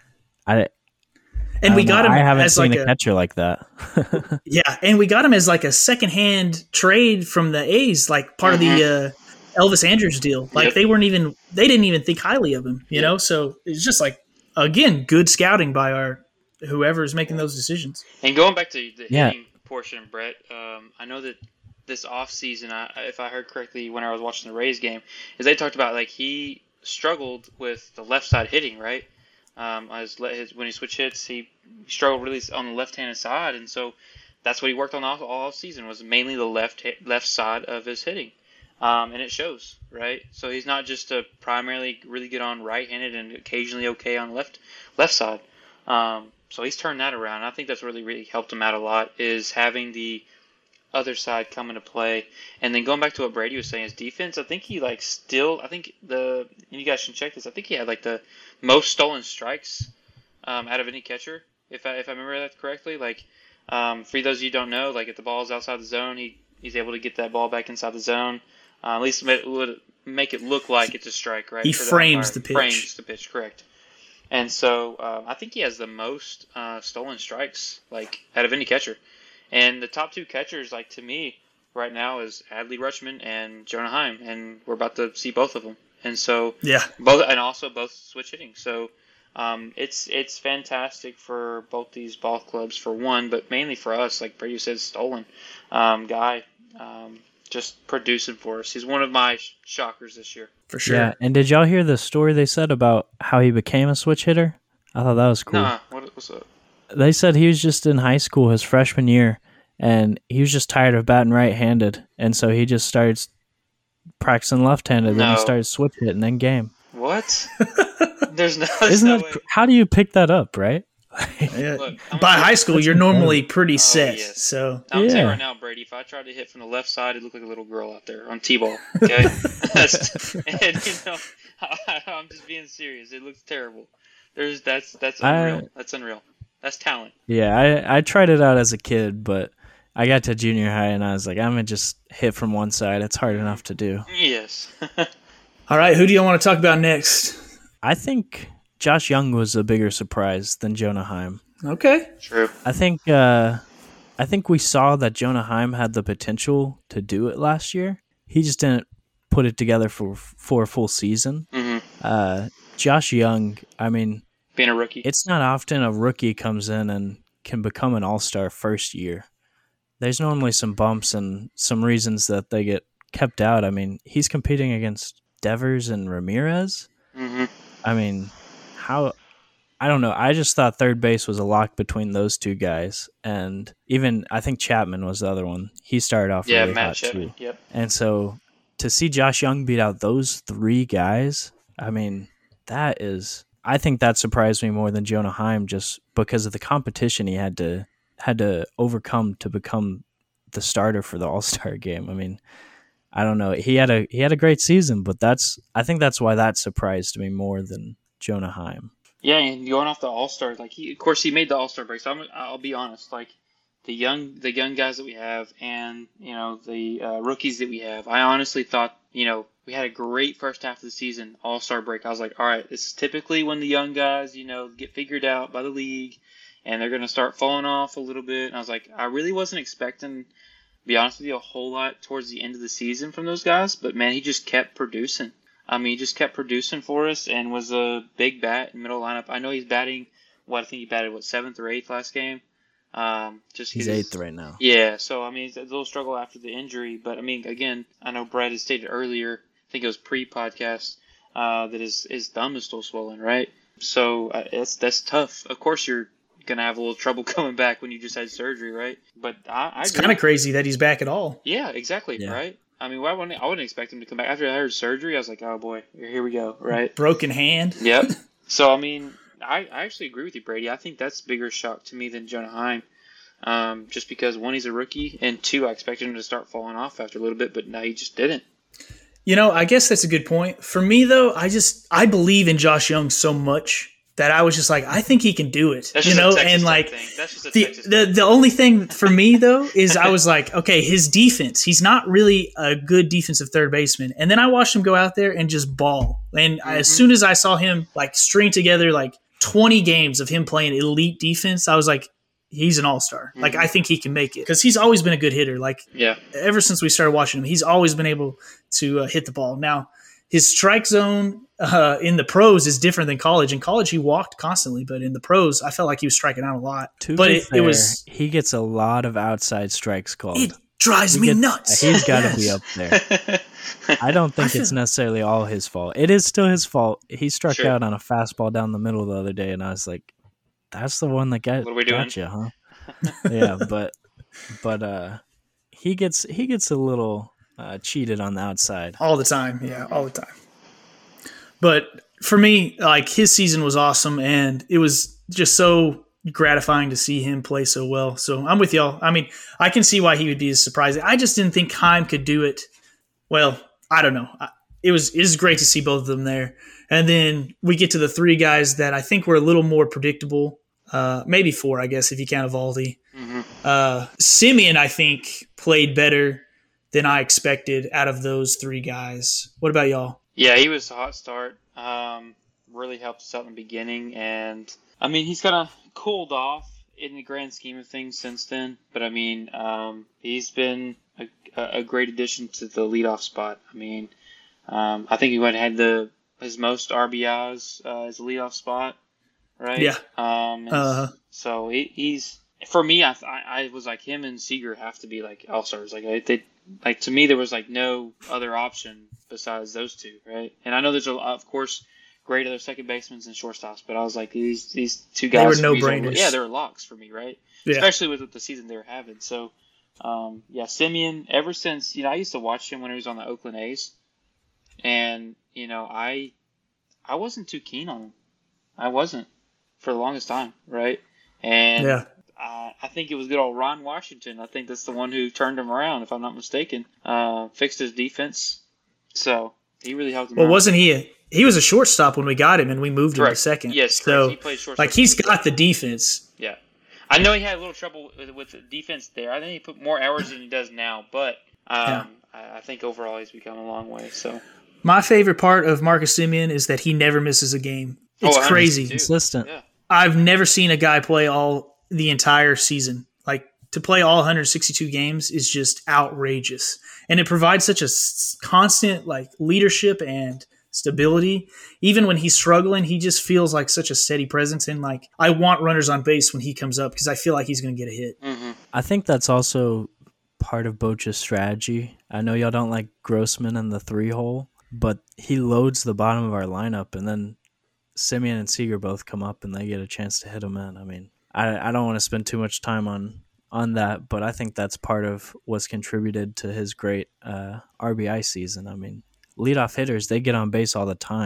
I. And I we got know, him I haven't as seen like a a catcher like that. Yeah, and we got him as like a secondhand trade from the A's, like part mm-hmm. of the uh, Elvis Andrus deal. Like yep. they weren't even, they didn't even think highly of him, you yep. know. So it's just like, again, good scouting by our whoever's making those decisions. And going back to the yeah. hitting portion, Brett, um, I know that this off season, I, if I heard correctly when I was watching the Rays game, is they talked about like he struggled with the left side hitting, right? Um, as his, when he switched hits, he struggled really on the left-handed side, and so that's what he worked on all, all season was mainly the left hit, left side of his hitting, um, and it shows, right? So he's not just a primarily really good on right-handed and occasionally okay on left left side. Um, so he's turned that around. I think that's really really helped him out a lot is having the other side come into play, and then going back to what Brady was saying, his defense. I think he like still. I think the and you guys should check this. I think he had like the most stolen strikes um, out of any catcher, if I if I remember that correctly. Like um, for those of you who don't know, like if the ball is outside the zone, he he's able to get that ball back inside the zone. Uh, at least it would make it look like it's a strike, right? He frames the, the pitch. Frames the pitch, correct. And so um, I think he has the most uh, stolen strikes, like out of any catcher. And the top two catchers, like to me, right now is Adley Rutschman and Jonah Heim, and we're about to see both of them. And so, yeah, both and also both switch hitting. So, um, it's it's fantastic for both these ball clubs for one, but mainly for us, like Brady said, stolen um, guy, um, just producing for us. He's one of my sh- shockers this year for sure. Yeah, and did y'all hear the story they said about how he became a switch hitter? I thought that was cool. Nah, what what's up? They said he was just in high school his freshman year, and he was just tired of batting right-handed, and so he just started practicing left-handed, no. then he started switch hitting in game. What? There's no. There's Isn't no that, way. how do you pick that up, right? Yeah. Look, by high school, you're normally funny. pretty Oh, set. yes. So I'm yeah. telling you right now, Brady, if I tried to hit from the left side, it'd look like a little girl out there on T-ball. Okay, That's, and you know, I, I'm just being serious. It looks terrible. There's that's that's unreal. I, that's unreal. That's talent. Yeah, I I tried it out as a kid, but I got to junior high and I was like, I'm gonna just hit from one side. It's hard enough to do. Yes. All right, who do you want to talk about next? I think Josh Young was a bigger surprise than Jonah Heim. Okay. True. I think uh, I think we saw that Jonah Heim had the potential to do it last year. He just didn't put it together for for a full season. Mm-hmm. Uh, Josh Young, I mean, being a rookie, it's not often a rookie comes in and can become an all-star first year. There's normally some bumps and some reasons that they get kept out. I mean, he's competing against Devers and Ramirez. Mm-hmm. I mean, how... I don't know. I just thought third base was a lock between those two guys. And even, I think Chapman was the other one. He started off yeah, really Matt hot, Chapman. too. Yep. And so to see Josh Young beat out those three guys, I mean, that is... I think that surprised me more than Jonah Heim just because of the competition he had to had to overcome to become the starter for the All-Star game. I mean, I don't know. He had a he had a great season, but that's I think that's why that surprised me more than Jonah Heim. Yeah, and going off the All-Star, like he, of course, he made the All-Star break. So I'm, I'll be honest, like the young the young guys that we have, and you know the uh, rookies that we have, I honestly thought, you know, we had a great first half of the season, All-Star break. I was like, all right, this is typically when the young guys, you know, get figured out by the league, and they're gonna start falling off a little bit. And I was like, I really wasn't expecting, to be honest with you, a whole lot towards the end of the season from those guys. But man, he just kept producing. I mean, he just kept producing for us and was a big bat in middle lineup. I know he's batting, what, I think he batted, what, seventh or eighth last game? Um, just He's eighth right now. Yeah, so, I mean, it's a little struggle after the injury. But, I mean, again, I know Brad had stated earlier, I think it was pre-podcast, uh, that his, his thumb is still swollen, right? So, uh, that's, that's tough. Of course, you're going to have a little trouble coming back when you just had surgery, right? But I, I It's kind of crazy that he's back at all. Yeah, exactly, Yeah. right? I mean, why wouldn't I wouldn't expect him to come back after I heard surgery. I was like, oh boy, here we go, right? Broken hand. Yep. So I mean, I, I actually agree with you, Brady. I think that's a bigger shock to me than Jonah Heim, um, just because one, he's a rookie, and two, I expected him to start falling off after a little bit, but no, he just didn't. You know, I guess that's a good point. For me, though, I just I believe in Josh Young so much that I was just like, I think he can do it. That's you just know, a Texas and type like thing. That's just a the, Texas the thing. the only thing for me though is I was like, okay, his defense. He's not really a good defensive third baseman. And then I watched him go out there and just ball. And Mm-hmm. as soon as I saw him like string together like twenty games of him playing elite defense, I was like, he's an all-star. Mm-hmm. Like I think he can make it because he's always been a good hitter. Like Yeah. ever since we started watching him, he's always been able to uh, hit the ball. Now, his strike zone uh, in the pros is different than college. In college, he walked constantly, but in the pros, I felt like he was striking out a lot. To but be it, fair, it was he gets a lot of outside strikes called. it drives He me gets- nuts. He's got to Yes. be up there. I don't think I it's feel- necessarily all his fault. It is still his fault. He struck Sure. out on a fastball down the middle the other day, and I was like, "That's the one that got, What are we doing? got you, huh?" Yeah, but but uh, he gets he gets a little uh, cheated on the outside. all the time. Yeah, all the time. But for me, like his season was awesome, and it was just so gratifying to see him play so well. So I'm with y'all. I mean, I can see why he would be surprised. I just didn't think Heim could do it. Well, I don't know. I- It was it was great to see both of them there, and then we get to the three guys that I think were a little more predictable. Uh, maybe four, I guess, if you count Evaldi. Mm-hmm. Uh, Simeon, I think, played better than I expected out of those three guys. What about y'all? Yeah, he was a hot start. Um, really helped us out in the beginning, and I mean he's kind of cooled off in the grand scheme of things since then. But I mean, um, he's been a, a great addition to the leadoff spot. I mean, um, I think he went had the his most R B Is uh, as a leadoff spot, right? Yeah. Um, and Uh-huh. So he, he's for me. I, I I was like him and Seager have to be like all stars. Like I, they like to me there was like no other option besides those two, right? And I know there's a of course great other second basemen and shortstops, but I was like these these two They guys were for me, no-brainers. Yeah, they were locks for me, right? Yeah. Especially with the season they were having. So um, yeah, Simeon. Ever since you know I used to watch him when he was on the Oakland A's, and you know I I wasn't too keen on him. I wasn't for the longest time, right? And Yeah. uh, I think it was good old Ron Washington. I think that's the one who turned him around, if I'm not mistaken. Uh, fixed his defense, so he really helped him. Well, out. wasn't he? A, he was a shortstop when we got him, and we moved him to Correct. second. Yes, so correct. He played shortstop. like he's got the defense. Yeah, I know he had a little trouble with, with the defense there. I think he put more hours than he does now, but um, Yeah. I, I think overall he's become a long way. So My favorite part of Marcus Simeon is that he never misses a game. It's Oh, I crazy. understand, too. Consistent. yeah, I've never seen a guy play all the entire season. Like to play all one hundred sixty-two games is just outrageous, and it provides such a s- constant like leadership and stability. Even when he's struggling, he just feels like such a steady presence. And like I want runners on base when he comes up because I feel like he's going to get a hit. mm-hmm. I think that's also part of Bocha's strategy. I know y'all don't like Grossman in the three hole, but he loads the bottom of our lineup, and then Simeon and Seager both come up and they get a chance to hit him in. I mean, I, I don't want to spend too much time on on that, but I think that's part of what's contributed to his great uh, R B I season. I mean, leadoff hitters, they get on base all the time,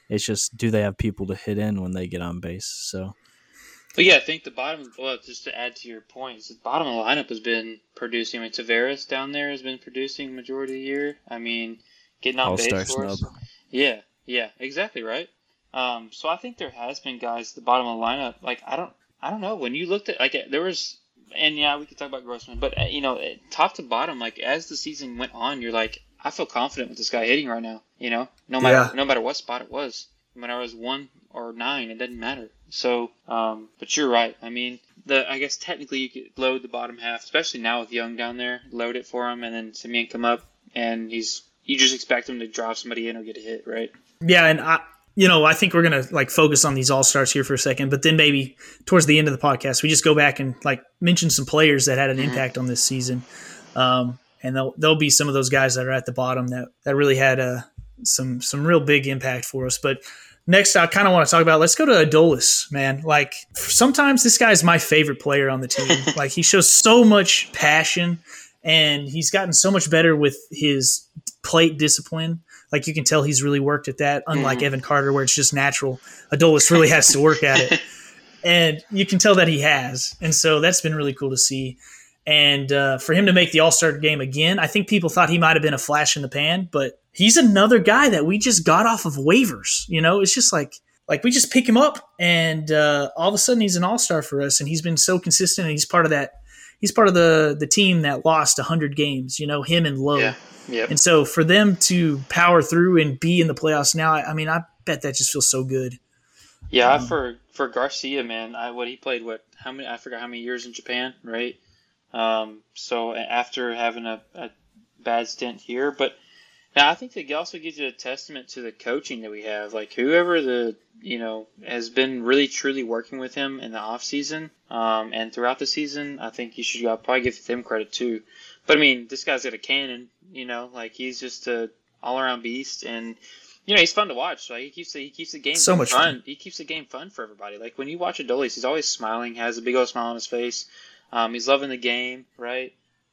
It's just, do they have people to hit in when they get on base? So, But yeah, I think the bottom. Well, just to add to your points, the bottom of the lineup has been producing. I mean, Tavares down there has been producing majority of the year. I mean, getting on all-star base for us. snub. Yeah, yeah, exactly right. Um, so I think there has been guys at the bottom of the lineup. Like I don't, I don't know. When you looked at like there was, and yeah, we could talk about Grossman, but uh, you know, eh, top to bottom, like as the season went on, you're like, I feel confident with this guy hitting right now. You know, no matter Yeah. no matter what spot it was, no matter it was one or nine, it doesn't matter. So, um, but you're right. I mean, the I guess technically you could load the bottom half, especially now with Young down there, load it for him, and then Semien come up, and he's you just expect him to drive somebody in or get a hit, right? Yeah, and I, you know, I think we're gonna like focus on these all stars here for a second, but then maybe towards the end of the podcast, we just go back and like mention some players that had an impact on this season, um, and there'll there'll be some of those guys that are at the bottom that that really had a some some real big impact for us. But next, I kind of want to talk about. Let's go to Adolis, man. Like sometimes this guy is my favorite player on the team. Like he shows so much passion, and he's gotten so much better with his plate discipline. Like you can tell he's really worked at that, unlike Mhm. Evan Carter, where it's just natural. Adolis really has to work at it. And you can tell that he has. And so that's been really cool to see. And uh, for him to make the All-Star game again, I think people thought he might have been a flash in the pan, but he's another guy that we just got off of waivers. You know, it's just like like we just pick him up, and uh, all of a sudden he's an All-Star for us, and he's been so consistent, and he's part of that. He's part of the the team that lost one hundred games, you know, him and Lowe. Yeah. Yep. And so for them to power through and be in the playoffs now, I, I mean, I bet that just feels so good. Yeah, Um, for for Garcia, man, I what he played what how many I forgot how many years in Japan, right? Um, so after having a, a bad stint here, but now I think that also gives you a testament to the coaching that we have. Like whoever the you know has been really truly working with him in the off season, um, and throughout the season, I think you should probably give them credit too. But I mean, this guy's got a cannon, you know, like he's just a all around beast, and you know he's fun to watch. Like he keeps the, he keeps the game So much fun. fun. He keeps the game fun for everybody. Like when you watch Adolis, he's always smiling, has a big old smile on his face. Um, he's loving the game, right?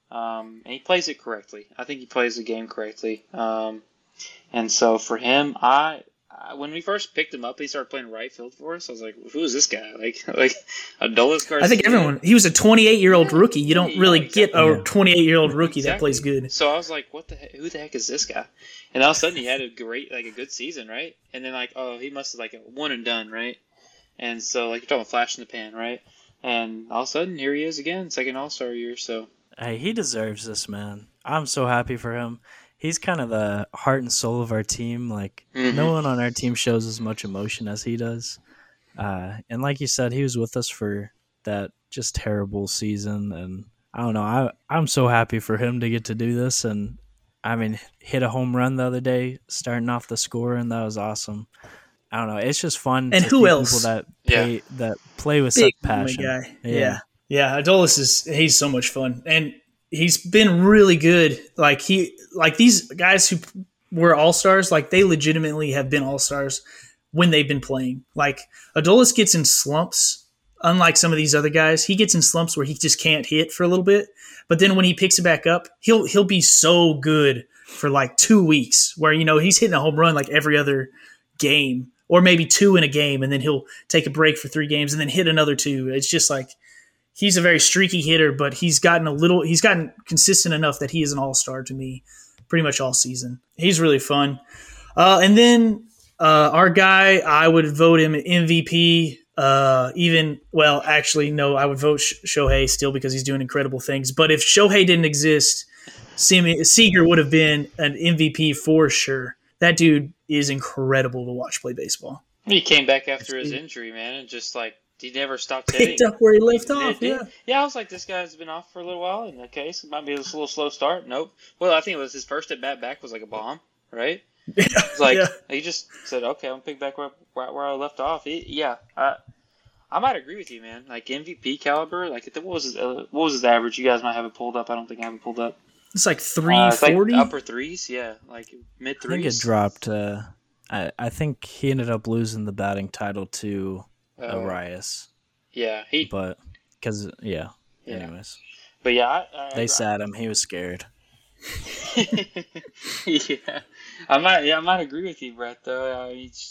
Um, and he plays it correctly. I think he plays the game correctly. Um, and so for him, I, I when we first picked him up, he started playing right field for us. I was like, "Who is this guy?" Like, like Adolis Garcia. I think everyone – he was a twenty-eight-year-old rookie. You don't Yeah, really exactly. get a twenty-eight-year-old rookie that Exactly. plays good. So I was like, "What the heck? Who the heck is this guy?" And all of a sudden, he had a great, like a good season, right? And then like, oh, he must have like a one and done, right? And so like you're talking flash in the pan, right? And all of a sudden, here he is again, second All Star year. So Hey, he deserves this, man. I'm so happy for him. He's kind of the heart and soul of our team. Like, Mhm. no one on our team shows as much emotion as he does. Uh, and like you said, he was with us for that just terrible season. And I don't know, I, I'm so happy for him to get to do this. And, I mean, hit a home run the other day, starting off the score, and that was awesome. I don't know. It's just fun And to who see else? people that Yeah. play, that play with Big such passion. guy. Yeah. Yeah. Yeah. Adolis is he's so much fun. And he's been really good. Like he like these guys who were all-stars, like they legitimately have been all-stars when they've been playing. Like Adolis gets in slumps, unlike some of these other guys. He gets in slumps where he just can't hit for a little bit. But then when he picks it back up, he'll he'll be so good for like two weeks where, you know, he's hitting a home run like every other game. Or maybe two in a game, and then he'll take a break for three games and then hit another two. It's just like he's a very streaky hitter, but he's gotten a little he's gotten consistent enough that he is an all-star to me pretty much all season. He's really fun. Uh, and then uh, our guy, I would vote him M V P. Uh, even well, actually, no, I would vote Sh- Shohei still because he's doing incredible things. But if Shohei didn't exist, Semi- Seager would have been an M V P for sure. That dude is incredible to watch play baseball. he came back after his injury, man, and just like he never stopped hitting. Picked up where he left It off. did. Yeah. Yeah, I was like, this guy's been off for a little while. In that case, it might be a little slow start. Nope. Well, I think it was his first at bat back was like a bomb, right? It's like Yeah. he just said, "Okay, I'm gonna pick back where where, where I left off." He, yeah, I, I might agree with you, man. Like M V P caliber. Like what was his uh, what was his average? You guys might have it pulled up. I don't think I have it pulled up. It's like Uh, three it's like forty. upper threes, yeah, like mid I think threes. it dropped. Uh, I, I think he ended up losing the batting title to Uh, Arias. yeah, he. But, because, yeah. Yeah. Anyways. But yeah, I, I, They sat him. He was scared. yeah, I might. Yeah, I might agree with you, Brett. Though uh, he's,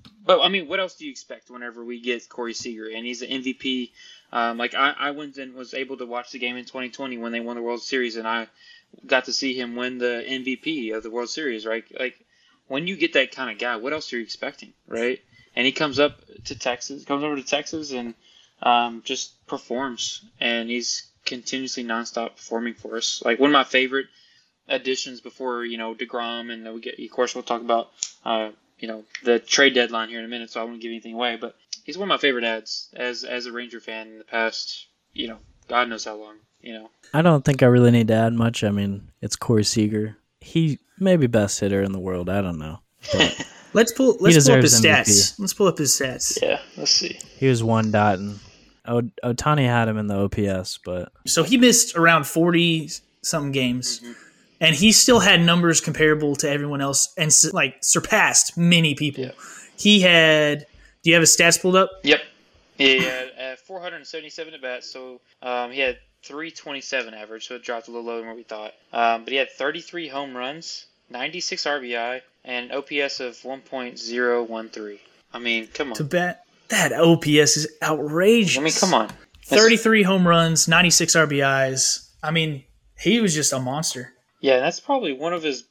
But I mean, what else do you expect whenever we get Corey Seager and he's an M V P? Um, like I, I went and was able to watch the game in twenty twenty when they won the World Series, and I got to see him win the M V P of the World Series. Right, like when you get that kind of guy, what else are you expecting, right? And he comes up to Texas, comes over to Texas, and um, just performs, and he's continuously nonstop performing for us. Like one of my favorite additions before you know DeGrom, and we get, of course, we'll talk about. Uh, you know, the trade deadline here in a minute, so I won't give anything away, but he's one of my favorite ads as as a Ranger fan in the past, you know, God knows how long, you know. I don't think I really need to add much. I mean, it's Corey Seager. He may be best hitter in the world. I don't know. But let's pull let's pull up his M V P. stats. Let's pull up his stats. Yeah, let's see. He was one dot, and o- Ohtani had him in the O P S, but... So he missed around forty-something games. Mm-hmm. And he still had numbers comparable to everyone else and like surpassed many people. Yeah. He had. Do you have his stats pulled up? Yep. He had uh, four hundred seventy-seven at bats, so um, he had three twenty-seven average, so it dropped a little lower than what we thought. Um, but he had thirty-three home runs, ninety-six R B I, and O P S of one point oh one three. I mean, come on. To bat that O P S is outrageous. I mean, come on. thirty-three home runs, ninety-six R B Is. I mean, he was just a monster. Yeah, that's probably one of his,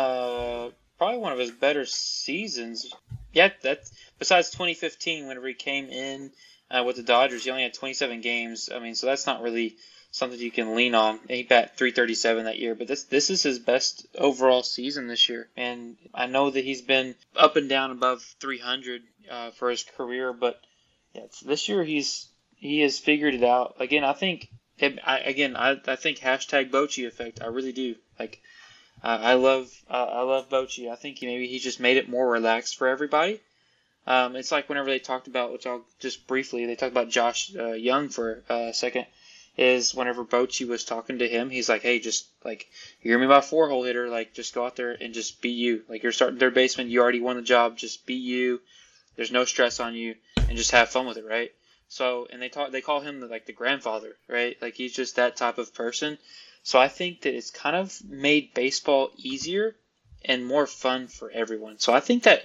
uh, probably one of his better seasons. Yeah, that's besides twenty fifteen, whenever he came in uh, with the Dodgers, he only had twenty-seven games. I mean, so that's not really something you can lean on. He bat three thirty-seven that year, but this this is his best overall season this year. And I know that he's been up and down above three hundred uh, for his career, but yeah, this year he's he has figured it out. Again, I think. It, I, again, I, I think hashtag Bochy effect. I really do. Like, uh, I love uh, I love Bochy. I think he, maybe he just made it more relaxed for everybody. Um, it's like whenever they talked about, which I'll just briefly, they talked about Josh uh, Young for a second. Is whenever Bochy was talking to him, he's like, "Hey, just like you're me by four hole hitter. Like, just go out there and just be you. Like, you're starting third baseman. You already won the job. Just be you. There's no stress on you, and just have fun with it, right?" So, and they talk, they call him the, like the grandfather, right? Like he's just that type of person. So I think that it's kind of made baseball easier and more fun for everyone. So I think that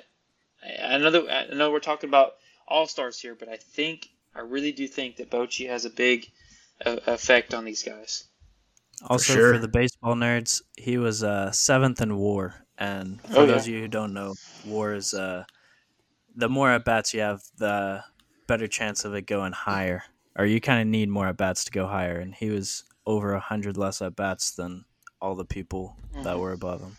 I know that I know we're talking about all stars here, but I think I really do think that Bochy has a big uh, effect on these guys. Also, for, sure. for the baseball nerds, he was uh, seventh in WAR, and for oh, those yeah. of you who don't know, WAR is uh, the more at bats you have, the better chance of it going higher, or you kind of need more at bats to go higher, and he was over a hundred less at bats than all the people that were above him.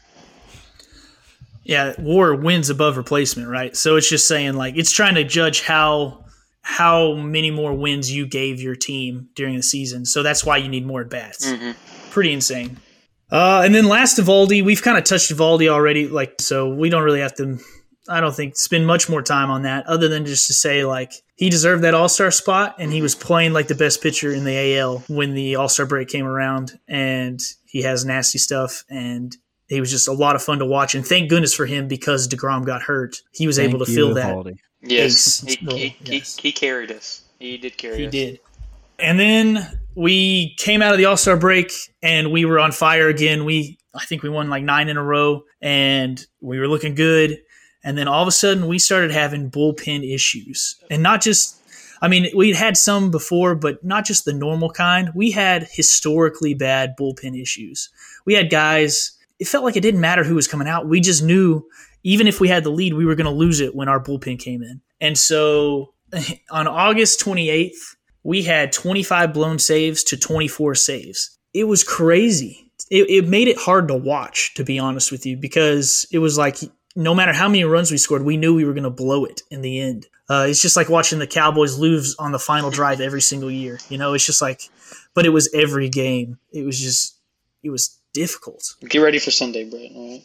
Yeah, WAR wins above replacement, right? So it's just saying like it's trying to judge how how many more wins you gave your team during the season. So that's why you need more at bats. Mm-hmm. Pretty insane. Uh, and then last Eovaldi, we've kind of touched Eovaldi already, like so we don't really have to. I don't think spend much more time on that other than just to say like he deserved that All-Star spot and he was playing like the best pitcher in the A L when the All-Star break came around, and he has nasty stuff and he was just a lot of fun to watch, and thank goodness for him because DeGrom got hurt. He was thank able to fill that. Eovaldi. Yes, he, he, yes. He, he carried us. He did carry he us. He did. And then we came out of the All-Star break and we were on fire again. We I think we won like nine in a row and we were looking good. And then all of a sudden, we started having bullpen issues. And not just – I mean, we'd had some before, but not just the normal kind. We had historically bad bullpen issues. We had guys – it felt like it didn't matter who was coming out. We just knew even if we had the lead, we were going to lose it when our bullpen came in. And so on August twenty-eighth, we had twenty-five blown saves to twenty-four saves. It was crazy. It, it made it hard to watch, to be honest with you, because it was like – no matter how many runs we scored, we knew we were going to blow it in the end. Uh, it's just like watching the Cowboys lose on the final drive every single year. You know, it's just like, but it was every game. It was just, it was difficult. Get ready for Sunday, Brett. All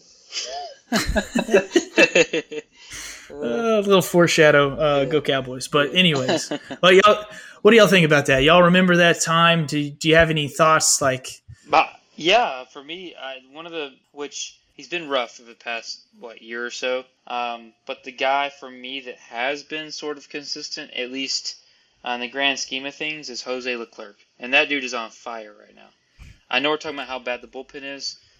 right. uh, a little foreshadow. Uh, yeah. Go Cowboys. But anyways, well, y'all, what do y'all think about that? Y'all remember that time? Do, do you have any thoughts? Like, uh, yeah, for me, I, one of the which. He's been rough for the past, what, year or so. Um, but the guy, for me, that has been sort of consistent, at least in the grand scheme of things, is Jose Leclerc. And that dude is on fire right now. I know we're talking about how bad the bullpen is,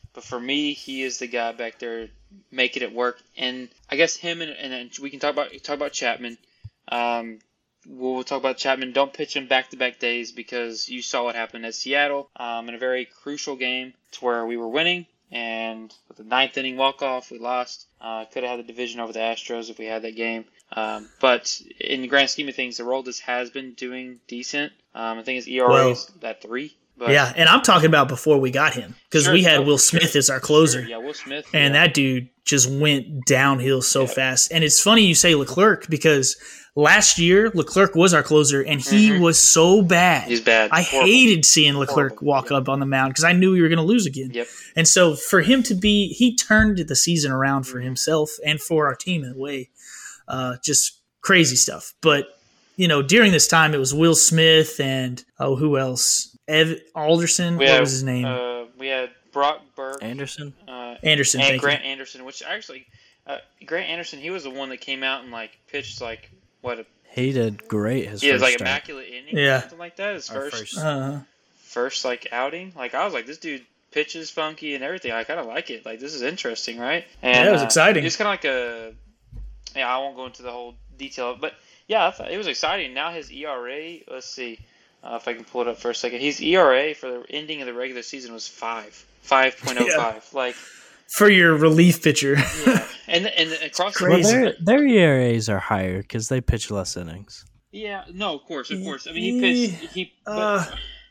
But for me, he is the guy back there making it work. And I guess him and, and then we can talk about talk about Chapman. Um, we'll talk about Chapman. Don't pitch him back-to-back days because you saw what happened at Seattle um, in a very crucial game to where we were winning. And with the ninth inning walk-off, we lost. Uh, could have had the division over the Astros if we had that game. Um, but in the grand scheme of things, Aroldis has been doing decent. Um, I think his E R A Well, is at three. But yeah, and I'm talking about before we got him because Sure, we had no, Will for Smith sure. as our closer. Sure, yeah, Will Smith. And yeah. that dude just went downhill so Yeah. fast. And it's funny you say Leclerc because last year Leclerc was our closer and he Mhm. was so bad. He's bad. I Horrible. hated seeing Leclerc Horrible. walk Yeah. up on the mound because I knew we were going to lose again. Yep. And so for him to be, he turned the season around Mm-hmm. for himself and for our team in a way. Uh, just crazy stuff. But, you know, during this time it was Will Smith and, oh, who else? Ev Alderson. We what had, was his name? Uh, we had Brock Burke. Anderson. Uh, Anderson. and thank Grant you. Anderson, which actually, uh, Grant Anderson, he was the one that came out and like pitched like what? A, He did great his yeah, it was first like start. immaculate inning, Yeah. or something like that. His Our first, first- Uh, first like outing. Like I was like, this dude pitches funky and everything. I kind of like it. Like this is interesting, right? And, Yeah, it was uh, exciting. It's kind of like a. Yeah, I won't go into the whole detail, but yeah, I thought it was exciting. Now his E R A, let's see uh, if I can pull it up for a second. His E R A for the ending of the regular season was five, five point oh five. Like. for your relief pitcher. Yeah, and and across the Well, crazy. their their E R As are higher because they pitch less innings. yeah, no, of course, of course. I mean, he pitched he but Uh,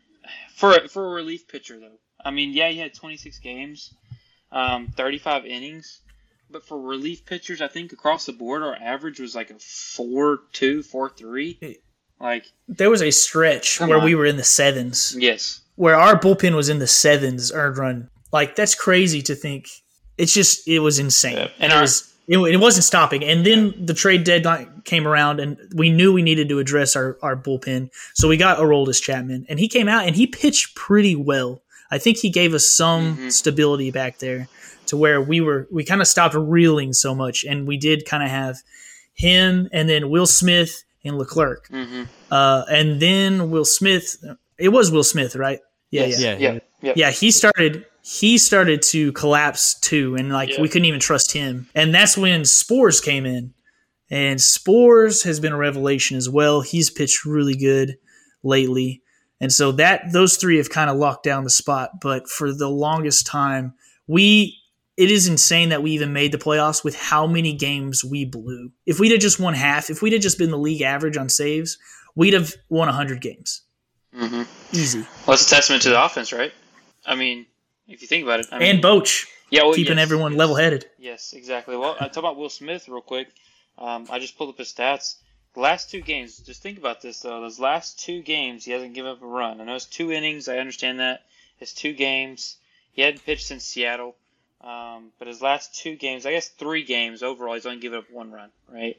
for a, for a relief pitcher though. I mean, yeah, he had twenty-six games, um, thirty-five innings, but for relief pitchers, I think across the board, our average was like a four two, four three. Like, there was a stretch Come where on. we were in the sevens, yes, where our bullpen was in the sevens earned run. Like that's crazy to think. It's just it was insane. Yeah. And And it our- was it, it wasn't stopping. And then the trade deadline came around, and we knew we needed to address our, our bullpen. So we got Aroldis Chapman, and he came out and he pitched pretty well. I think he gave us some Mhm. stability back there to where we were we kind of stopped reeling so much, and we did kind of have him and then Will Smith and Leclerc. mm-hmm. Uh, and then Will Smith, it was Will Smith, right? Yeah, yes. yeah, Yeah. yeah, yeah, yeah. He started, he started to collapse too, and like Yeah. we couldn't even trust him. And that's when Spores came in, and Spores has been a revelation as well. He's pitched really good lately, and so that those three have kind of locked down the spot. But for the longest time, we. It is insane that we even made the playoffs with how many games we blew. If we'd have just won half, if we'd have just been the league average on saves, we'd have won one hundred games. Mm-hmm. Easy. Well, it's a testament to the offense, right? I mean, if you think about it, I mean, And Boach, yeah, well, keeping yes, everyone yes. level-headed. Yes, exactly. Well, I talk about Will Smith real quick. Um, I just pulled up his stats. The last two games, just think about this though. Those last two games, he hasn't given up a run. I know it's two innings. I understand that. It's two games. He hadn't pitched since Seattle. Um, but his last two games, I guess three games overall, he's only given up one run, right?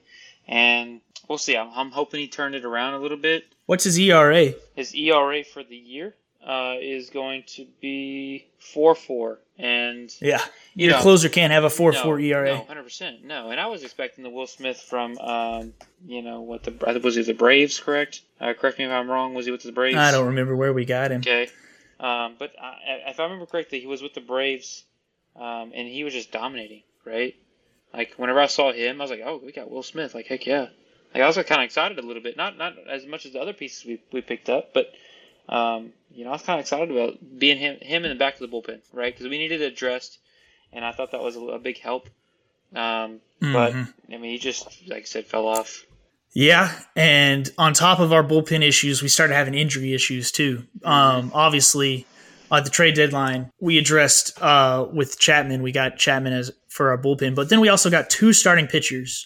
And we'll see. I'm, I'm hoping he turned it around a little bit. What's his E R A? His E R A for the year uh, is going to be four four. And Yeah. You Your know, closer can't have a four four no, E R A. No, one hundred percent. No, and I was expecting the Will Smith from, um, you know, what the I think was he the Braves, correct? Uh, correct me if I'm wrong. Was he with the Braves? I don't remember where we got him. Okay. Um, but I, if I remember correctly, he was with the Braves, um, and he was just dominating, right? Like whenever I saw him, I was like, oh, we got Will Smith. Like heck yeah. Like I was kind of excited a little bit, not not as much as the other pieces we we picked up, but um, you know, I was kind of excited about being him him in the back of the bullpen, right? Because we needed it addressed, and I thought that was a, a big help. Um, But Mhm. I mean, he just like I said fell off. Yeah, and on top of our bullpen issues, we started having injury issues too. Um, obviously, at the trade deadline, we addressed uh, with Chapman. We got Chapman as for our bullpen, but then we also got two starting pitchers,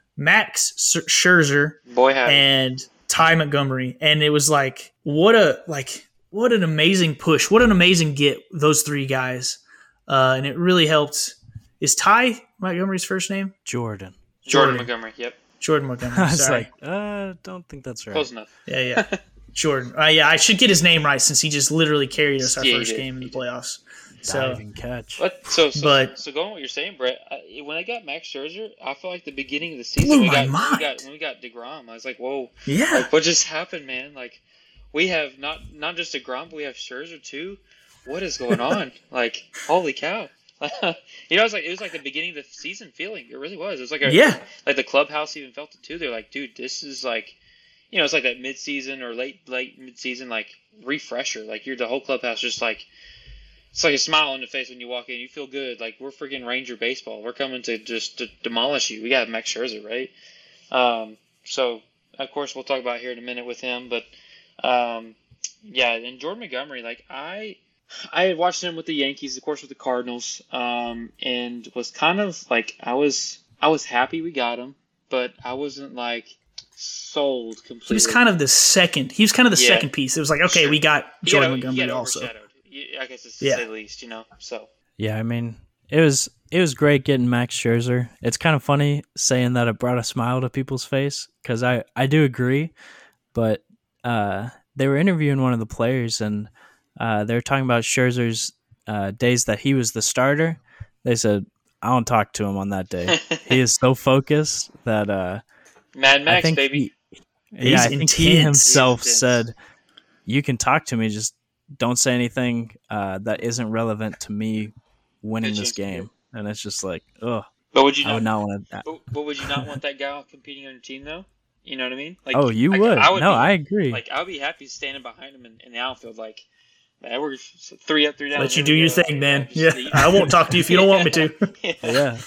Max Scherzer Boy, had and Ty Montgomery, and it was like what a like what an amazing push, what an amazing get those three guys, uh, and it really helped. Is Ty Montgomery's first name? Jordan. Jordan, Jordan. Montgomery. Yep, Jordan Montgomery. I was Sorry. like, uh, don't think that's right. close enough. Yeah, yeah. Jordan. Uh, yeah, I should get his name right since he just literally carried us our Yeah, he first did. game in He the did. playoffs. So Diving catch. But so so, But- so going what you're saying, Brett. I, when I got Max Scherzer, I felt like the beginning of the season Blew we my got, when mind. we got when we got DeGrom. I was like, whoa, yeah, like what just happened, man? Like we have not not just DeGrom, but we have Scherzer too. what is going on? Like, holy cow. You know, it was like it was like the beginning of the season feeling. It really was. It was like a, Yeah. like the clubhouse even felt it too. They're like, dude, this is like, you know, it's like that mid-season or late late mid-season like refresher. Like you're the whole clubhouse just like it's like a smile on the face when you walk in. You feel good. Like we're freaking Ranger baseball. We're coming to just to demolish you. We got Max Scherzer, right? Um, so of course we'll talk about it here in a minute with him, but um, yeah, and Jordan Montgomery, like I. I had watched him with the Yankees, of course, with the Cardinals, um, and was kind of like I was I was happy we got him, but I wasn't like sold completely. He was kind of the second. He was kind of the Yeah. second piece. It was like, okay, Sure. we got He Jordan got, he Montgomery got also. overshadowed. Yeah, I guess it's to Yeah. say the least, you know. So Yeah, I mean, it was it was great getting Max Scherzer. It's kind of funny saying that it brought a smile to people's face because I, I do agree, but uh, they were interviewing one of the players and uh, they were talking about Scherzer's uh, days that he was the starter. They said, I don't talk to him on that day. He is so focused that uh, Mad I Max, think baby. he, He's yeah, I think he intense. himself He's said, you can talk to me, just don't say anything uh, that isn't relevant to me winning this Pitching. game. And it's just like, ugh, But would you I would not? not want to. But, but would you not want that guy competing on your team though? You know what I mean? Like, Oh, you like, would. I would No, be, I agree. Like I would be happy standing behind him in, in the outfield, like. Man, we're three up, three down. Let Here you do we your go. thing, man. just- Yeah, I won't talk to you if you don't want me to. Yeah,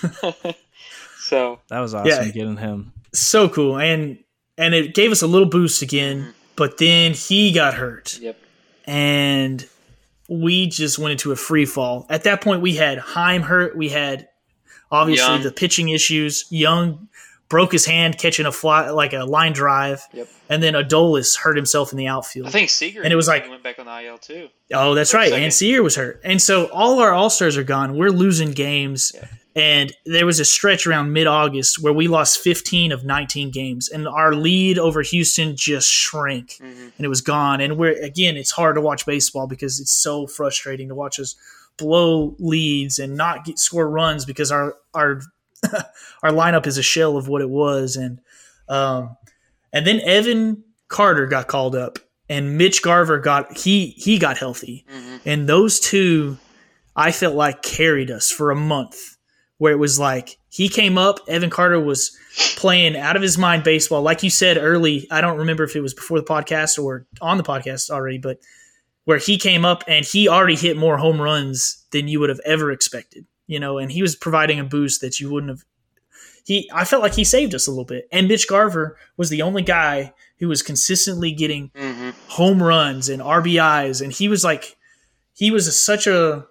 So that was awesome Yeah. getting him. So cool, and and it gave us a little boost again. Mhm. But then he got hurt, yep. and we just went into a free fall. At that point, we had Heim hurt. We had obviously Young. the pitching issues. Young broke his hand catching a fly like a line drive, Yep. and then Adolis hurt himself in the outfield. I think Seager. And it was like- went back on the I L too. Oh, that's For a right. second. And Sear was hurt. And so all our All-Stars are gone. We're losing games. Yeah. And there was a stretch around mid-August where we lost fifteen of nineteen games. And our lead over Houston just shrank. hmm And it was gone. And we're again, it's hard to watch baseball because it's so frustrating to watch us blow leads and not get, score runs because our our our lineup is a shell of what it was. And um, and then Evan Carter got called up. And Mitch Garver got he he got healthy, hmm and those two, I felt like carried us for a month. Where it was like he came up, Evan Carter was playing out of his mind baseball, like you said early. I don't remember if it was before the podcast or on the podcast already, but where he came up and he already hit more home runs than you would have ever expected, you know, and he was providing a boost that you wouldn't have. He, I felt like he saved us a little bit, and Mitch Garver was the only guy who was consistently getting hmm home runs and R B Is, and he was like, he was a, such a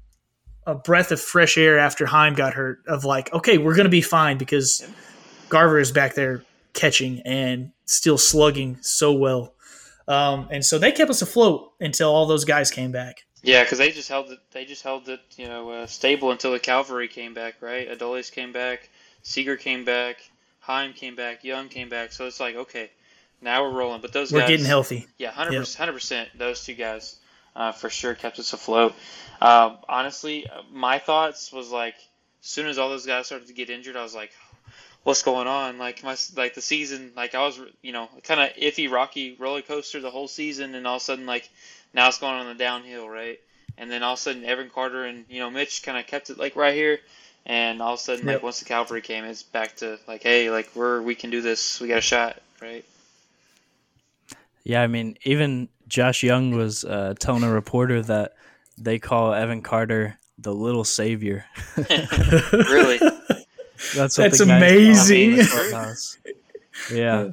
a breath of fresh air after Heim got hurt. Of like, okay, we're gonna be fine because Garver is back there catching and still slugging so well, um, and so they kept us afloat until all those guys came back. Yeah, because they just held it. They just held it, you know, uh, stable until the cavalry came back, right? Adolis came back, Seager came back, Heim came back, Young came back. So it's like, okay, now we're rolling. But those We're guys, getting healthy. yeah, hundred percent. Those two guys, uh, for sure, kept us afloat. Um, honestly, uh, my thoughts was like, as soon as all those guys started to get injured, I was like, what's going on? Like my like the season, like I was, you know, kind of iffy, rocky roller coaster the whole season, and all of a sudden, like now it's going on the downhill, right? And then all of a sudden, Evan Carter and you know Mitch kind of kept it like right here, and all of a sudden, Yep. like once the cavalry came, it's back to like, hey, like we're we can do this, we got a shot, right? Yeah, I mean, even Josh Young was uh, telling a reporter that they call Evan Carter the little savior. Really? That's That's what the guys call him in amazing. the clubhouse. Yeah.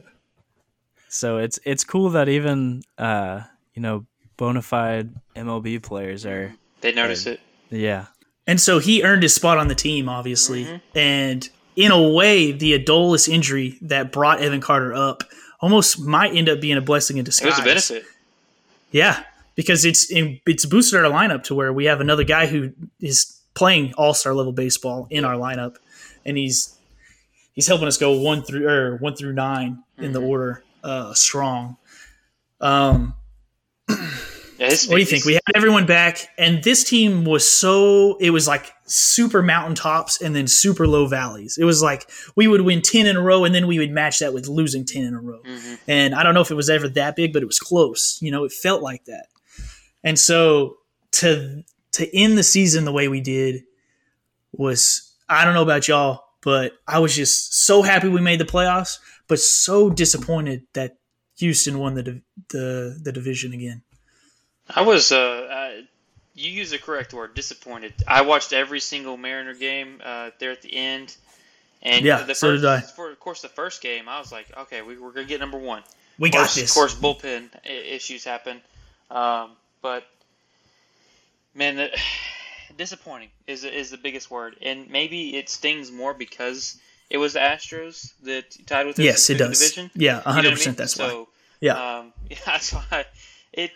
So it's it's cool that even uh, you know bona fide M L B players are They notice it. yeah And so he earned his spot on the team, obviously. Mhm. And in a way, the Adolis injury that brought Evan Carter up almost might end up being a blessing in It disguise. was a benefit. Yeah, because it's in, it's boosted our lineup to where we have another guy who is playing all-star level baseball in our lineup, and he's he's helping us go one through or one through nine in the Mhm. order uh, strong. Um, Yeah, his what do you think? We had everyone back, and this team was so it was like super mountaintops and then super low valleys. It was like we would win ten in a row, and then we would match that with losing ten in a row. hmm And I don't know if it was ever that big, but it was close. You know, it felt like that. And so to to end the season the way we did was, I don't know about y'all, but I was just so happy we made the playoffs, but so disappointed that Houston won the the the division again. I was, uh, I, you used the correct word, disappointed. I watched every single Mariner game uh, there at the end. And yeah, the so first, did I. For, of course, the first game, I was like, okay, we, we're going to get number one. We of course, got this. Of course, bullpen issues happen. Um, but, man, the, disappointing is is the biggest word. And maybe it stings more because it was the Astros that tied with us yes, in it the does. division. Yeah, one hundred percent You know what I mean? that's so, why. Yeah. Um, yeah, that's why. It,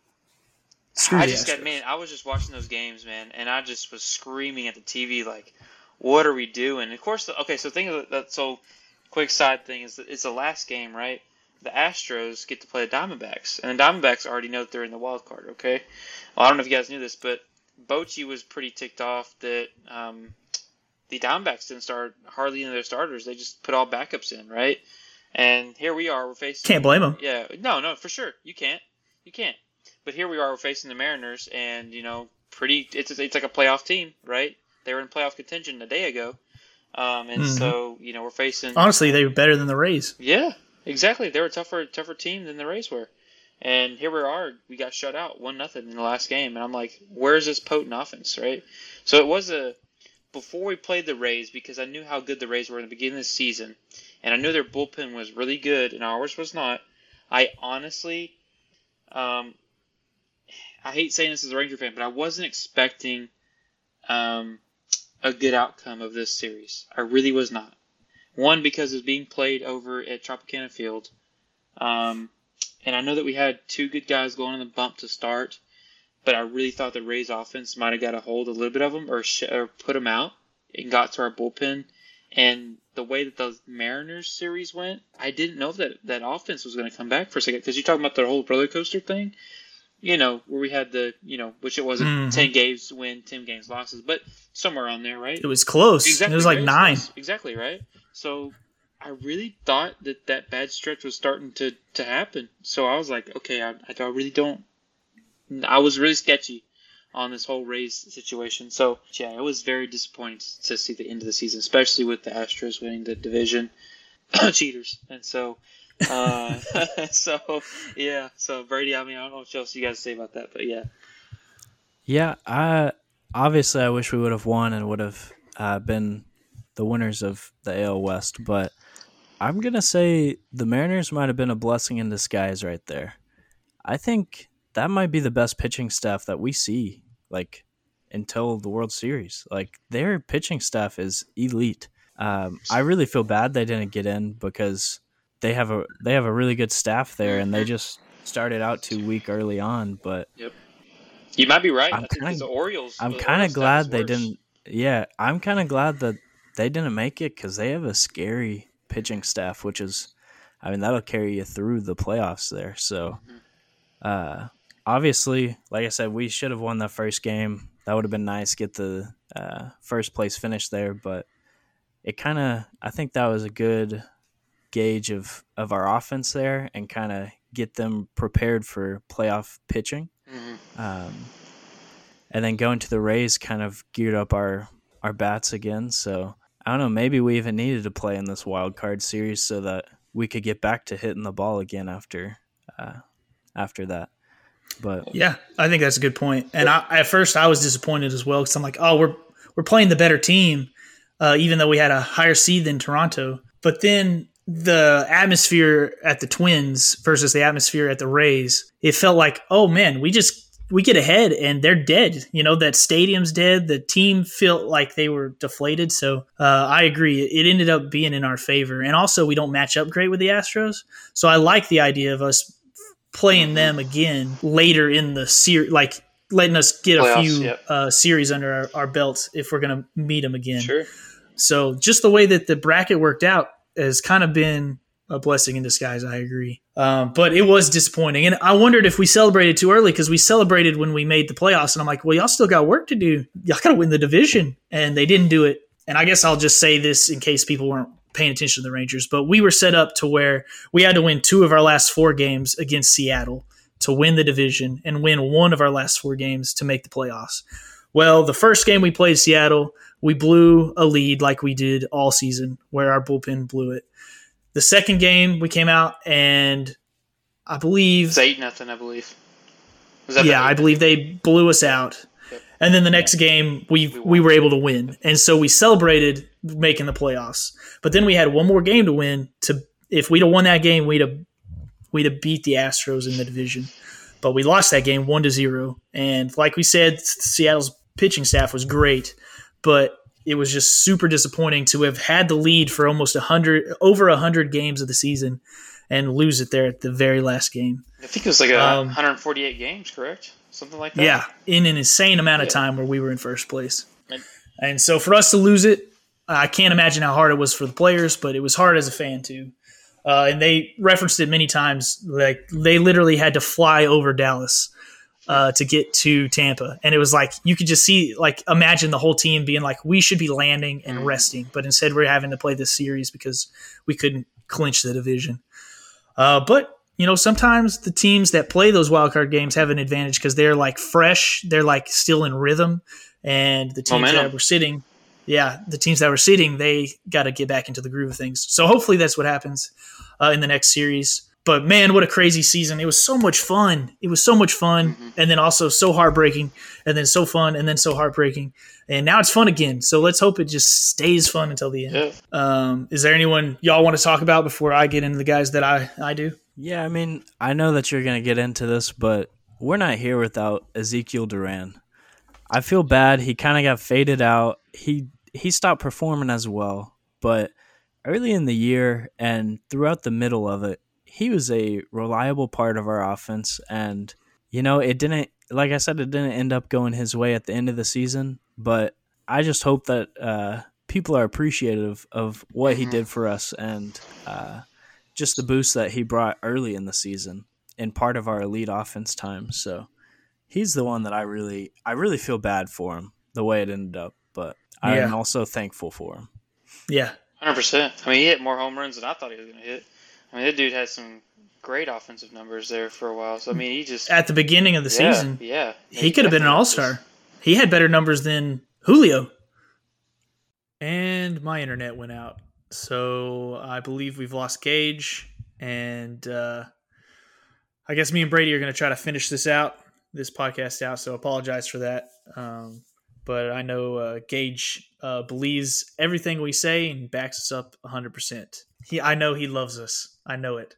Screw I the just Astros. got, man, I was just watching those games, man, and I just was screaming at the T V like, what are we doing? And of course, the, okay, so think of that. So, quick side thing is that it's the last game, right? The Astros get to play the Diamondbacks, and the Diamondbacks already know that they're in the wild card. Okay, well, I don't know if you guys knew this, but Bochy was pretty ticked off that um, the Diamondbacks didn't start hardly any of their starters. They just put all backups in, right? And here we are, we're facing. Can't blame them. Yeah, no, no, for sure, you can't, you can't. But here we are, we're facing the Mariners, and you know, pretty. It's it's like a playoff team, right? They were in playoff contention a day ago, um, and Mhm. so you know we're facing. Honestly, they were better than the Rays. Yeah, exactly. They were a tougher, tougher team than the Rays were, and here we are. We got shut out one nothing in the last game, and I'm like, where's this potent offense, right? So it was a before we played the Rays because I knew how good the Rays were in the beginning of the season, and I knew their bullpen was really good, and ours was not. I honestly, um, I hate saying this as a Ranger fan, but I wasn't expecting. Um, a good outcome of this series. I really was not. One, because it's being played over at Tropicana Field. Um, and I know that we had two good guys going on the bump to start, but I really thought the Rays offense might have got a hold of a little bit of them or, sh- or put them out and got to our bullpen. And the way that the Mariners series went, I didn't know that that offense was going to come back for a second. Because you're talking about the whole roller coaster thing. You know, where we had the, you know, which it wasn't Mhm. ten games win, ten games losses, but somewhere on there, right? It was close. Exactly. It was like right? nine. Exactly, right? So I really thought that that bad stretch was starting to, to happen. So I was like, okay, I, I really don't. I was really sketchy on this whole Rays situation. So, yeah, it was very disappointing to see the end of the season, especially with the Astros winning the division. Cheaters. And so. uh, so yeah, so Brady, I mean, I don't know what else you guys say about that, but yeah. Yeah, I obviously I wish we would have won and would have uh, been the winners of the A L West, but I'm gonna say the Mariners might have been a blessing in disguise right there. I think that might be the best pitching staff that we see, like until the World Series. Like their pitching staff is elite. Um, I really feel bad they didn't get in because. They have a they have a really good staff there, and they just started out too weak early on. But yep, you might be right. I'm I think kinda, the Orioles. I'm the kind of Orioles glad staff they is worse. didn't. Yeah, I'm kind of glad that they didn't make it because they have a scary pitching staff, which is, I mean, that'll carry you through the playoffs there. So, uh, obviously, like I said, we should have won that first game. That would have been nice, get the uh, first place finish there. But it kind of, I think that was a good gauge of, of our offense there and kind of get them prepared for playoff pitching. Mm-hmm. Um, and then going to the Rays kind of geared up our, our bats again. So I don't know, maybe we even needed to play in this wild card series so that we could get back to hitting the ball again after uh, after that. But Yeah, I think that's a good point. And I, at first, I was disappointed as well because I'm like, oh, we're we're playing the better team, uh, even though we had a higher seed than Toronto. But then the atmosphere at the Twins versus the atmosphere at the Rays, it felt like, oh man, we just we get ahead and they're dead. You know, that stadium's dead. The team felt like they were deflated. So uh, I agree. It ended up being in our favor. And also, we don't match up great with the Astros. So I like the idea of us playing them again later in the series, like letting us get a Playoffs, few yep. uh, series under our, our belt if we're going to meet them again. Sure. So just the way that the bracket worked out has kind of been a blessing in disguise. I agree. Um, but it was disappointing. And I wondered if we celebrated too early because we celebrated when we made the playoffs. And I'm like, well, y'all still got work to do. Y'all got to win the division. And they didn't do it. And I guess I'll just say this in case people weren't paying attention to the Rangers. But we were set up to where we had to win two of our last four games against Seattle. to win the division and win one of our last four games to make the playoffs. Well, the first game we played Seattle, we blew a lead like we did all season, where our bullpen blew it. The second game, we came out and I believe It's eight nothing, I believe. Was that yeah, the I believe they blew us out. Yep. And then the next game, we We we won. were able to win, and so we celebrated making the playoffs. But then we had one more game to win. To if we'd have won that game, we'd have we'd have beat the Astros in the division. But we lost that game one to zero. And like we said, Seattle's pitching staff was great, but it was just super disappointing to have had the lead for almost a hundred over a hundred games of the season and lose it there at the very last game. I think it was like a Um, one hundred forty-eight games, correct? Something like that. Yeah, in an insane amount of Yeah. time where we were in first place. And- And so for us to lose it, I can't imagine how hard it was for the players, but it was hard as a fan too. Uh, and they referenced it many times. Like they literally had to fly over Dallas uh, to get to Tampa, and it was like you could just see, like, imagine the whole team being like, "We should be landing and Mhm. resting," but instead we're having to play this series because we couldn't clinch the division. Uh, but you know, sometimes the teams that play those wild card games have an advantage because they're like fresh, they're like still in rhythm, and the teams Momentum. that were sitting, yeah, the teams that were sitting, they got to get back into the groove of things. So hopefully that's what happens uh, in the next series. But man, what a crazy season! It was so much fun. It was so much fun, Mhm. and then also so heartbreaking, and then so fun, and then so heartbreaking, and now it's fun again. So let's hope it just stays fun until the end. Yeah. Um, is there anyone y'all want to talk about before I get into the guys that I I do? Yeah, I mean, I know that you're going to get into this, but we're not here without Ezekiel Duran. I feel bad. He kind of got faded out. He he stopped performing as well, but early in the year and throughout the middle of it, he was a reliable part of our offense. And, you know, it didn't, like I said, it didn't end up going his way at the end of the season, but I just hope that uh, people are appreciative of what he Mhm. did for us and uh, just the boost that he brought early in the season in part of our elite offense time. So he's the one that I really, I really feel bad for him the way it ended up, but I'm Yeah. also thankful for him. Yeah, one hundred percent. I mean, he hit more home runs than I thought he was going to hit. I mean, that dude had some great offensive numbers there for a while. So, I mean, he just. at the beginning of the yeah, season, Yeah. he could have been an definitely all was. star. He had better numbers than Julio. And my internet went out, so I believe we've lost Gage. And uh, I guess me and Brady are going to try to finish this out, this podcast out. So apologize for that. Um, but I know uh, Gage uh, believes everything we say and backs us up one hundred percent. He, I know he loves us. I know it.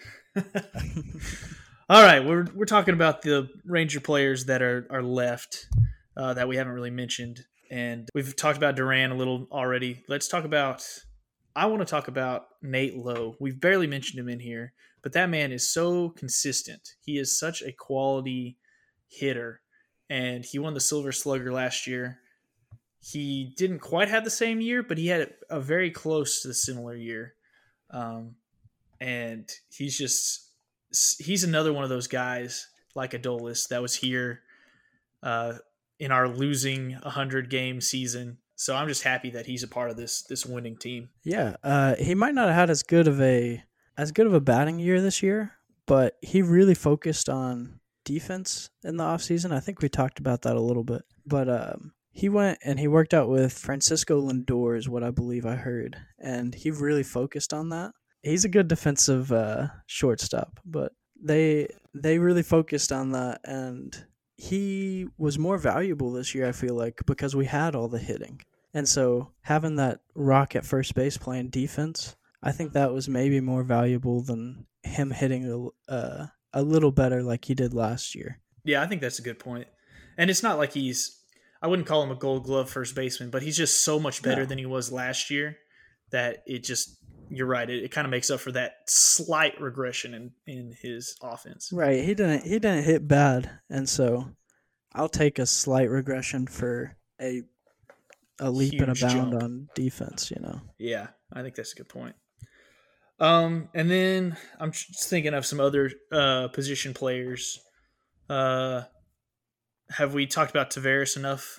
All right, we're we're talking about the Ranger players that are are left uh, that we haven't really mentioned, and we've talked about Duran a little already. Let's talk about. I want to talk about Nate Lowe. We've barely mentioned him in here, but that man is so consistent. He is such a quality hitter, and he won the Silver Slugger last year. He didn't quite have the same year, but he had a very close to the similar year. Um, and he's just he's another one of those guys like Adolis that was here uh, in our losing one hundred game season. So I'm just happy that he's a part of this this winning team. Yeah, uh, he might not have had as good of a as good of a batting year this year, but he really focused on defense in the offseason. I think we talked about that a little bit. But um, he went and he worked out with Francisco Lindor is what I believe I heard, and he really focused on that. He's a good defensive uh, shortstop, but they they really focused on that, and he was more valuable this year, I feel like, because we had all the hitting. And so having that rock at first base playing defense, I think that was maybe more valuable than him hitting a, uh, a little better like he did last year. Yeah, I think that's a good point. And it's not like he's I wouldn't call him a gold glove first baseman, but he's just so much better No. than he was last year that it just you're right. It, it kind of makes up for that slight regression in, in his offense. Right. He didn't he didn't hit bad, and so I'll take a slight regression for a a leap and a Huge bound jump. on defense, you know. Yeah, I think that's a good point. Um, and then I'm just thinking of some other uh, position players. Uh, have we talked about Tavares enough?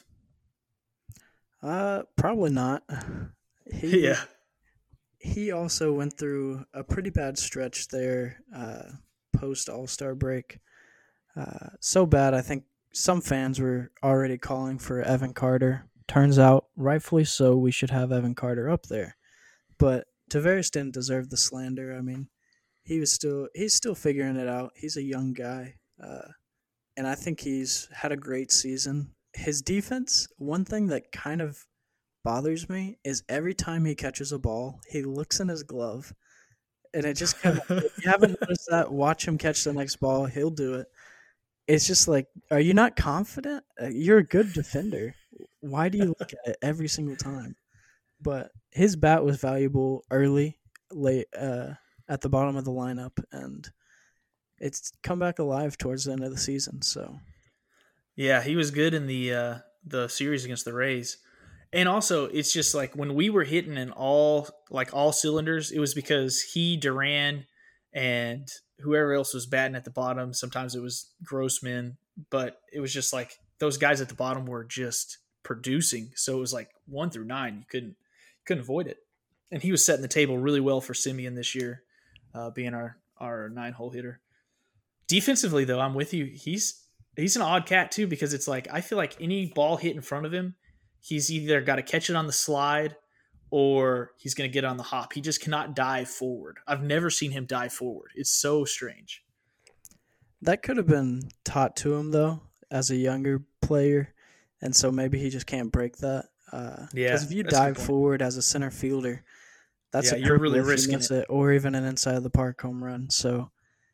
Uh probably not. He, Yeah. He also went through a pretty bad stretch there uh, post All-Star break. Uh, so bad, I think some fans were already calling for Evan Carter. Turns out, rightfully so, we should have Evan Carter up there. But Tavares didn't deserve the slander. I mean, he was still he's still figuring it out. He's a young guy, uh, and I think he's had a great season. His defense, one thing that kind of bothers me is every time he catches a ball, he looks in his glove, and it just kind of, if you haven't noticed that, watch him catch the next ball. He'll do it. It's just like, are you not confident? Uh, You're a good defender. Why do you look at it every single time? But his bat was valuable early, late, uh, at the bottom of the lineup, and it's come back alive towards the end of the season. So Yeah, he was good in the uh, the series against the Rays. And also, it's just like when we were hitting in all like all cylinders, it was because he, Duran, and whoever else was batting at the bottom. Sometimes it was Grossman, but it was just like those guys at the bottom were just producing. So it was like one through nine, you couldn't couldn't avoid it. And he was setting the table really well for Simeon this year, uh, being our our nine hole hitter. Defensively, though, I'm with you. He's he's an odd cat too, because it's like I feel like any ball hit in front of him, he's either got to catch it on the slide or he's going to get on the hop. He just cannot dive forward. I've never seen him dive forward. It's so strange. that could have been taught to him though as a younger player, and so maybe he just can't break that. Uh, Yeah, because if you that's a good dive point. forward as a center fielder, that's Yeah, a you're really cripple if you risking miss it. it, or even an inside of the park home run. So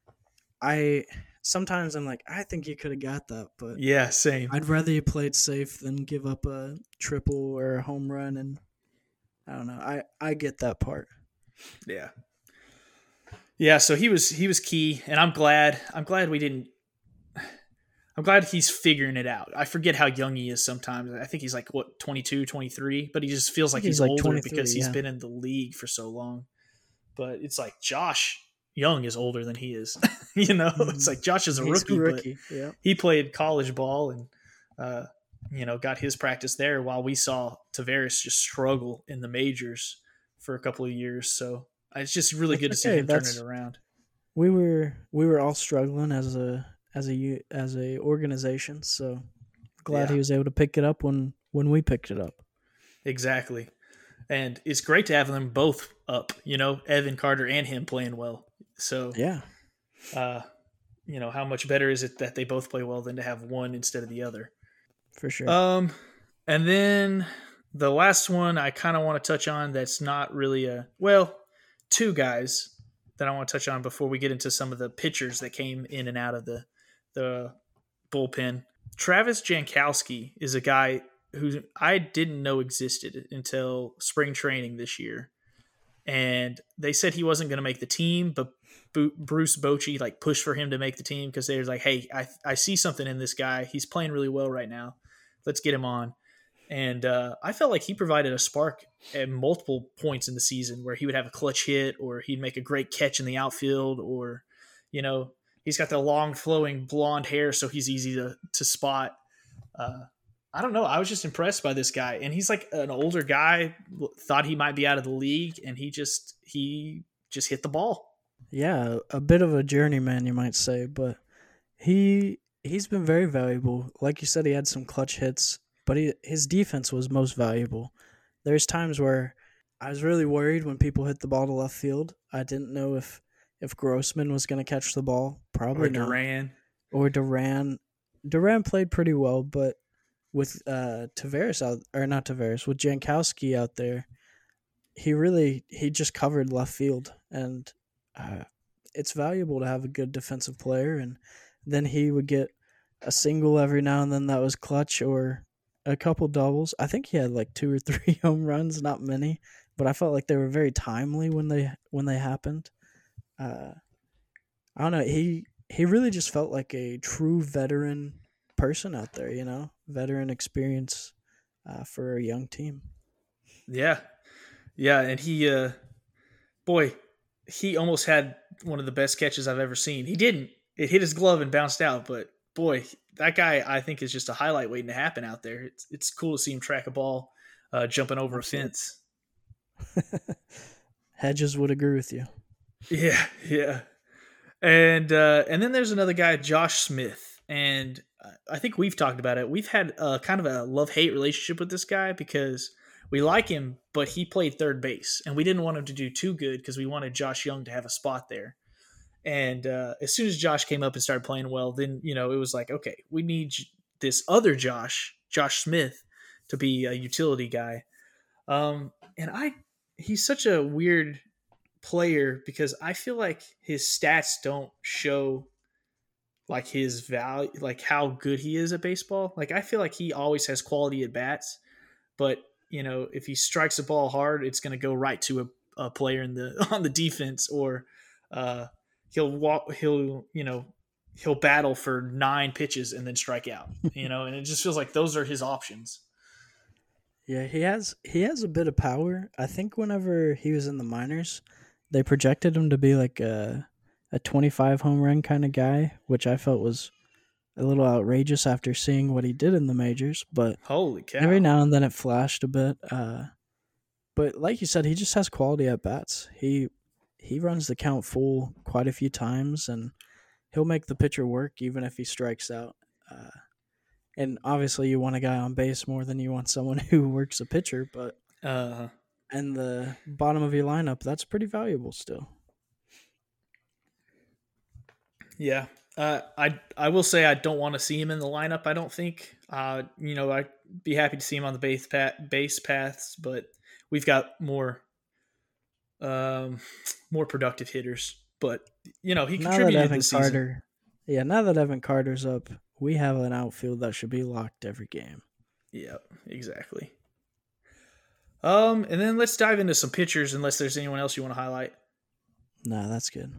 I sometimes I'm like, I think you could have got that, but Yeah, same. I'd rather you played safe than give up a triple or a home run. And I don't know. I, I get that part. Yeah. Yeah, so he was he was key, and I'm glad I'm glad we didn't I'm glad he's figuring it out. I forget how young he is sometimes. I think he's like what twenty-two, twenty-three, but he just feels like He's he's, like older twenty-three, because he's yeah. been in the league for so long. But it's like Josh Young is older than he is. you know, it's like Josh is a He's rookie, a but rookie. Yeah. he played college ball and uh, you know, got his practice there while we saw Tavares just struggle in the majors for a couple of years. So it's just really It's good to see okay, him turn that's- it around. We were we were all struggling as a as a u- as a organization, so glad Yeah. he was able to pick it up when when we picked it up. Exactly. And it's great to have them both up, you know, Evan Carter and him playing well. So, Yeah. uh, you know, how much better is it that they both play well than to have one instead of the other? For sure. Um, and then the last one I kind of want to touch on that's not really a, well, two guys that I want to touch on before we get into some of the pitchers that came in and out of the, the bullpen. Travis Jankowski is a guy who I didn't know existed until spring training this year. And they said he wasn't going to make the team, but Bo- Bruce Bochy like pushed for him to make the team because they were like, hey, I, I see something in this guy. He's playing really well right now. Let's get him on. And uh, I felt like he provided a spark at multiple points in the season where he would have a clutch hit or he'd make a great catch in the outfield or, you know, he's got the long flowing blonde hair, so he's easy to, to spot. Uh, I don't know. I was just impressed by this guy. And he's like an older guy, thought he might be out of the league, and he just he just hit the ball. Yeah, a bit of a journeyman, you might say, but he he's been very valuable. Like you said, he had some clutch hits, but he, his defense was most valuable. There's times where I was really worried when people hit the ball to left field. I didn't know if if Grossman was going to catch the ball. Probably Or not. Duran. Or Duran. Duran played pretty well, but with uh, Tavares out, or not Tavares, with Jankowski out there, he really he just covered left field, and uh, it's valuable to have a good defensive player. And then he would get a single every now and then that was clutch, or a couple doubles. I think he had like two or three home runs, not many, but I felt like they were very timely when they when they happened. Uh, I don't know. He he really just felt like a true veteran person out there. You know, veteran experience uh, for a young team. Yeah. Yeah. And he, uh, boy, he almost had one of the best catches I've ever seen. He didn't. It hit his glove and bounced out, but boy, that guy I think is just a highlight waiting to happen out there. It's it's cool to see him track a ball, uh, jumping over Absolutely. a fence. Hedges would agree with you. Yeah, yeah. And uh, and then there's another guy, Josh Smith. and I think we've talked about it. We've had a kind of a love-hate relationship with this guy because we like him, but he played third base, and we didn't want him to do too good because we wanted Josh Young to have a spot there. And uh, as soon as Josh came up and started playing well, then, you know, it was like, okay, we need this other Josh, Josh Smith, to be a utility guy. Um, and I, he's such a weird player because I feel like his stats don't show like his value, like how good he is at baseball. Like I feel like he always has quality at bats, but you know, if he strikes a ball hard, it's going to go right to a, a player in the on the defense, or uh, he'll walk, he'll you know, he'll battle for nine pitches and then strike out. You know, and it just feels like those are his options. Yeah, he has he has a bit of power. I think whenever he was in the minors, they projected him to be like a a twenty-five home run kind of guy, which I felt was a little outrageous after seeing what he did in the majors. But holy cow, every now and then it flashed a bit. Uh, but like you said, he just has quality at bats. He he runs the count full quite a few times, and he'll make the pitcher work even if he strikes out. Uh, and obviously, you want a guy on base more than you want someone who works a pitcher. But uh, and the bottom of your lineup, that's pretty valuable still. Yeah. Uh, I I will say I don't want to see him in the lineup. I don't think. Uh, you know, I'd be happy to see him on the base path, base paths, but we've got more, um, more productive hitters. But you know, he now contributed that Evan this Carter, season. Yeah, now that Evan Carter's up, we have an outfield that should be locked every game. Yeah, exactly. Um, and then let's dive into some pitchers. Unless there's anyone else you want to highlight. Nah, that's good.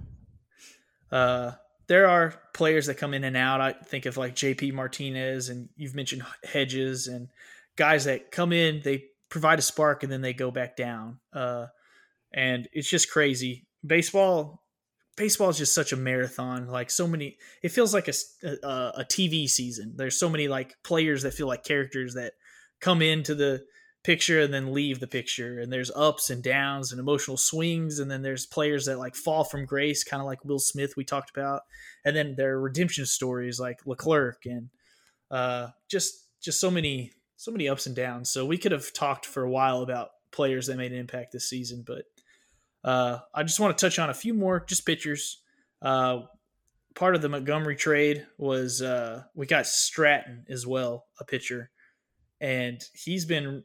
Uh. There are players that come in and out. I think of like J P Martinez, and you've mentioned Hedges, and guys that come in, they provide a spark, and then they go back down. Uh, and it's just crazy. Baseball, baseball is just such a marathon. Like so many, it feels like a, a, a T V season. There's so many like players that feel like characters that come into the picture and then leave the picture, and there's ups and downs and emotional swings, and then there's players that like fall from grace, kind of like Will Smith we talked about, and then there are redemption stories like Leclerc, and uh, just just so many so many ups and downs. So we could have talked for a while about players that made an impact this season, but uh, I just want to touch on a few more just pitchers. Uh, part of the Montgomery trade was uh, we got Stratton as well, a pitcher, and he's been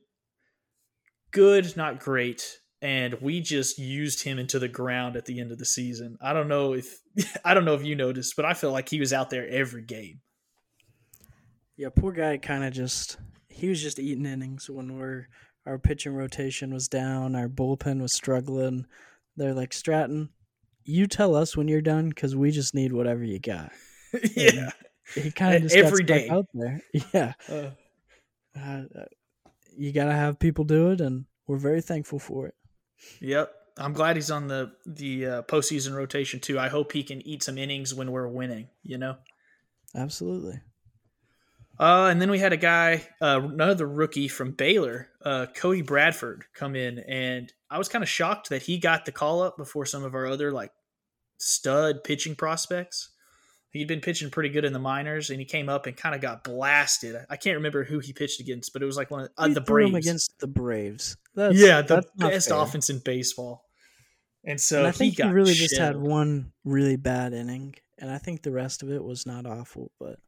good, not great, and we just used him into the ground at the end of the season. I don't know if I don't know if you noticed, but I feel like he was out there every game. Yeah, poor guy kind of just he was just eating innings when we're our pitching rotation was down, our bullpen was struggling. They're like, Stratton, you tell us when you're done because we just need whatever you got. Yeah, and he kind of just every got day out there. Yeah. Uh, uh, You got to have people do it, and we're very thankful for it. Yep. I'm glad he's on the, the uh, postseason rotation, too. I hope he can eat some innings when we're winning, you know? Absolutely. Uh, and then we had a guy, uh, another rookie from Baylor, uh, Cody Bradford, come in, and I was kind of shocked that he got the call-up before some of our other, like, stud pitching prospects. He'd been pitching pretty good in the minors, and he came up and kind of got blasted. I can't remember who he pitched against, but it was like one of uh, the Braves. against the Braves. That's, yeah, the that's best offense in baseball. And so and I think he, got he really shelled. just had one really bad inning, and I think the rest of it was not awful. But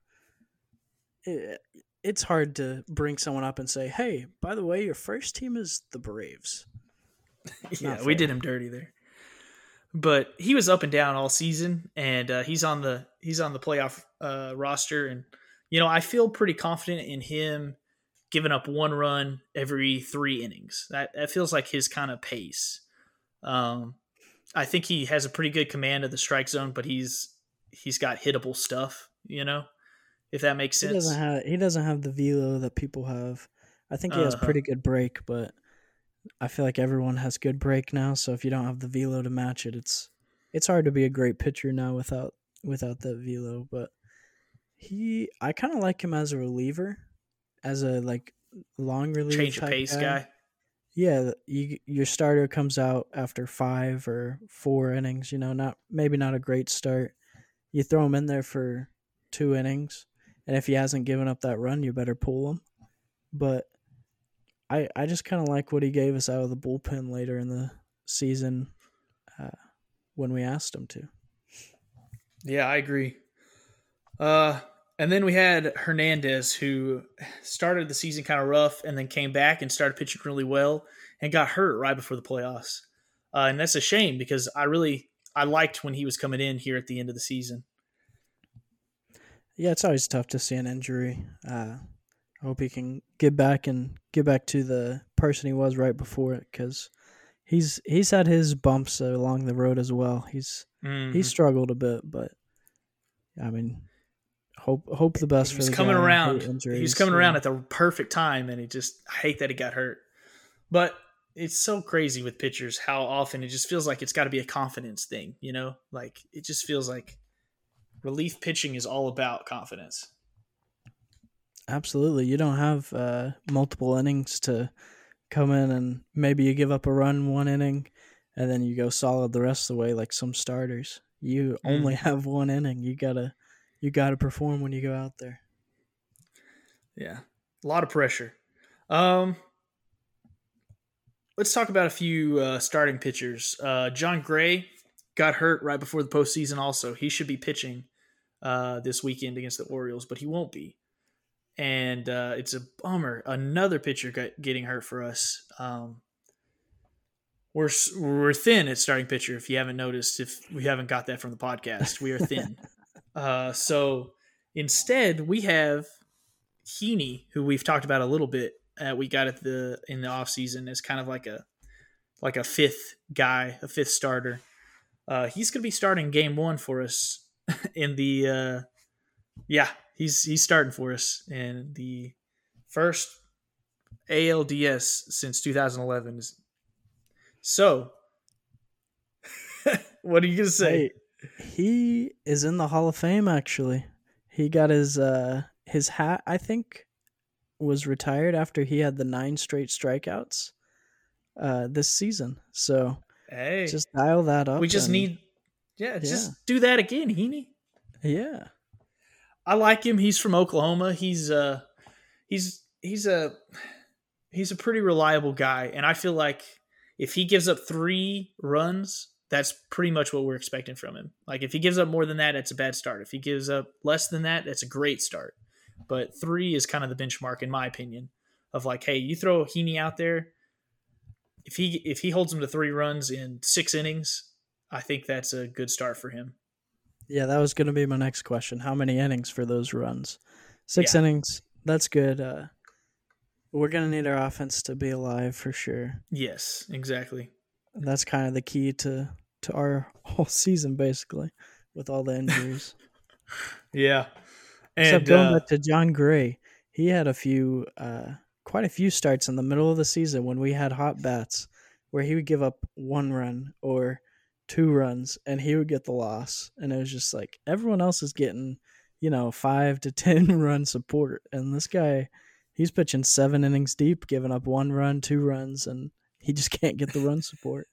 it, it's hard to bring someone up and say, "Hey, by the way, your first team is the Braves." Yeah, we did him dirty there. But he was up and down all season, and uh, he's on the he's on the playoff uh, roster. And you know, I feel pretty confident in him giving up one run every three innings. That that feels like his kind of pace. Um, I think he has a pretty good command of the strike zone, but he's he's got hittable stuff. You know, if that makes sense. He doesn't have he doesn't have the velo that people have. I think he has uh-huh. pretty good break, but I feel like everyone has good break now, so if you don't have the velo to match it, it's it's hard to be a great pitcher now without without that velo. But he, I kind of like him as a reliever, as a like long relief change of pace guy. guy. Yeah, you, your starter comes out after five or four innings. You know, not maybe not a great start. You throw him in there for two innings, and if he hasn't given up that run, you better pull him. But I I just kind of like what he gave us out of the bullpen later in the season uh, when we asked him to. Yeah, I agree. Uh, and then we had Hernandez, who started the season kind of rough and then came back and started pitching really well and got hurt right before the playoffs. Uh, and that's a shame because I really I liked when he was coming in here at the end of the season. Yeah, it's always tough to see an injury. Uh, I hope he can get back and get back to the person he was right before it, because he's he's had his bumps along the road as well. He's Mm-hmm. he's struggled a bit, but I mean, hope hope the best He's for the coming guy. around. Injuries, He's coming yeah. around at the perfect time, and he just I hate that he got hurt. But it's so crazy with pitchers how often it just feels like it's got to be a confidence thing, you know? Like it just feels like relief pitching is all about confidence. Absolutely. You don't have uh, multiple innings to come in and maybe you give up a run one inning and then you go solid the rest of the way like some starters. You only Mm. have one inning. You gotta you gotta perform when you go out there. Yeah. A lot of pressure. Um let's talk about a few uh, starting pitchers. Uh, John Gray got hurt right before the postseason also. He should be pitching uh, this weekend against the Orioles, but he won't be. And uh, it's a bummer. Another pitcher got, getting hurt for us. Um, we're we're thin at starting pitcher, if you haven't noticed, if we haven't got that from the podcast. We are thin. uh, so instead, we have Heaney, who we've talked about a little bit. Uh, we got at the in the offseason as kind of like a like a fifth guy, a fifth starter. Uh, he's going to be starting game one for us in the uh, yeah he's he's starting for us in the first A L D S since two thousand eleven. So, what are you going to say? Hey, he is in the Hall of Fame. Actually, he got his uh, his hat, I think, was retired after he had the nine straight strikeouts uh, this season. So Hey, just dial that up. we just and, need yeah, Yeah. just do that again, Heaney. yeah. I like him. He's from Oklahoma. He's uh he's he's a he's a pretty reliable guy, and I feel like if he gives up three runs, that's pretty much what we're expecting from him. Like if he gives up more than that, it's a bad start. If he gives up less than that, that's a great start. But three is kind of the benchmark, in my opinion, of like, hey, you throw Heaney out there. If he if he holds him to three runs in six innings, I think that's a good start for him. Yeah, that was going to be my next question. How many innings for those runs? Six Yeah. innings. That's good. Uh, we're going to need our offense to be alive for sure. Yes, exactly. That's kind of the key to, to our whole season, basically, with all the injuries. Yeah. And Except going uh, back to John Gray, he had a few, uh, quite a few starts in the middle of the season when we had hot bats where he would give up one run or two runs and he would get the loss. And it was just like everyone else is getting, you know, five to ten run support. And this guy, he's pitching seven innings deep, giving up one run, two runs, and he just can't get the run support.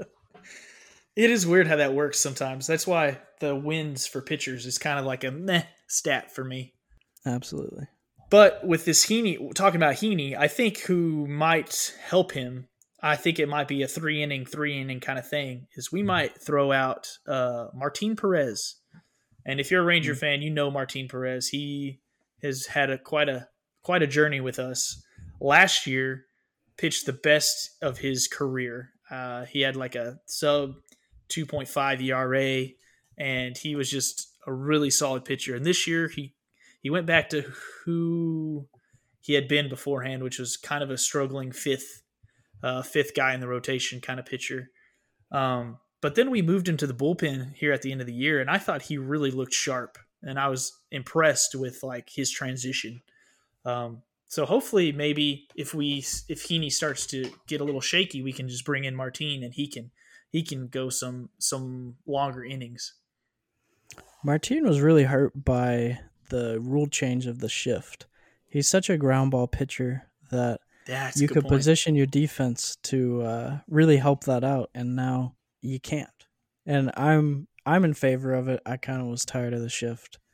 it is weird how that works sometimes. That's why the wins for pitchers is kind of like a meh stat for me. Absolutely. But with this Heaney, talking about Heaney, I think who might help him, I think it might be a three inning, three inning kind of thing, is we might throw out uh, Martin Perez. And if you're a Ranger Mm. fan, you know Martin Perez. He has had a quite a quite a journey with us. Last year, pitched the best of his career. Uh, he had like a sub two point five E R A, and he was just a really solid pitcher. And this year, he he went back to who he had been beforehand, which was kind of a struggling fifth uh, fifth guy in the rotation kind of pitcher. Um, but then we moved him to the bullpen here at the end of the year, and I thought he really looked sharp, and I was impressed with like his transition. Um, so hopefully, maybe if we if Heaney starts to get a little shaky, we can just bring in Martin, and he can he can go some some longer innings. Martin was really hurt by the rule change of the shift. He's such a ground ball pitcher that That's a you good could point. position your defense to uh, really help that out, and now you can't. And I'm I'm in favor of it. I kind of was tired of the shift.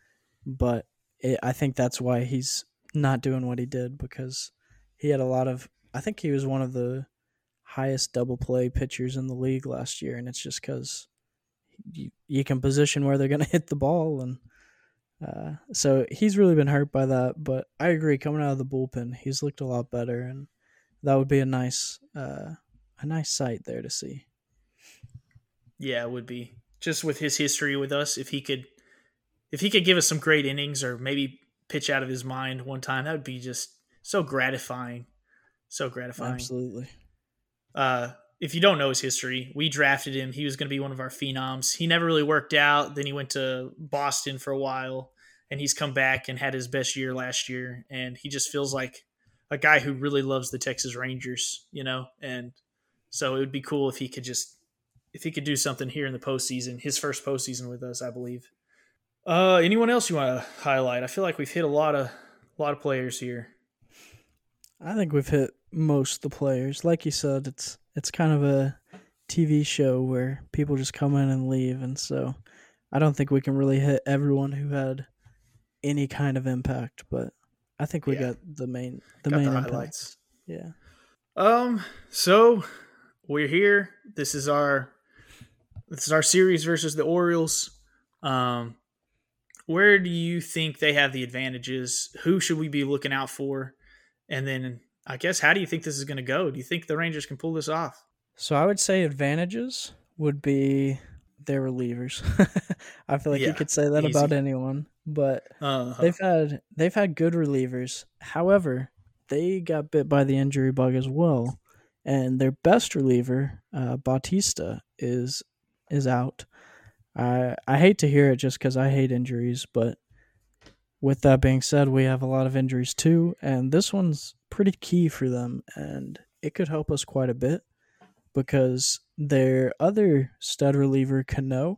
but it, I think that's why he's not doing what he did, because he had a lot of. I think he was one of the highest double play pitchers in the league last year, and it's just because you, you can position where they're going to hit the ball, and uh, so he's really been hurt by that. But I agree, coming out of the bullpen, he's looked a lot better, and that would be a nice, uh, a nice sight there to see. Yeah, it would be, just with his history with us. If he could, if he could give us some great innings, or maybe pitch out of his mind one time, that would be just so gratifying. So gratifying. Absolutely. Uh, if you don't know his history, we drafted him. He was going to be one of our phenoms. He never really worked out. Then he went to Boston for a while, and he's come back and had his best year last year. And he just feels like a guy who really loves the Texas Rangers, you know? And so it would be cool if he could just, if he could do something here in the postseason, his first postseason with us, I believe. Uh, anyone else you want to highlight? I feel like we've hit a lot of, a lot of players here. I think we've hit most of the players. Like you said, it's it's kind of a T V show where people just come in and leave, and so I don't think we can really hit everyone who had any kind of impact, but I think we yeah. got the main the got main the impact. highlights. Yeah. Um so we're here. This is our this is our series versus the Orioles. Um where do you think they have the advantages? Who should we be looking out for? And then, I guess, how do you think this is going to go? Do you think the Rangers can pull this off? So I would say advantages would be their relievers. I feel like yeah, you could say that easy. About anyone, but uh-huh. they've had they've had good relievers. However, they got bit by the injury bug as well, and their best reliever, uh, Bautista, is is out. I I hate to hear it, just because I hate injuries, but with that being said, we have a lot of injuries too, and this one's pretty key for them, and it could help us quite a bit because their other stud reliever, Cano,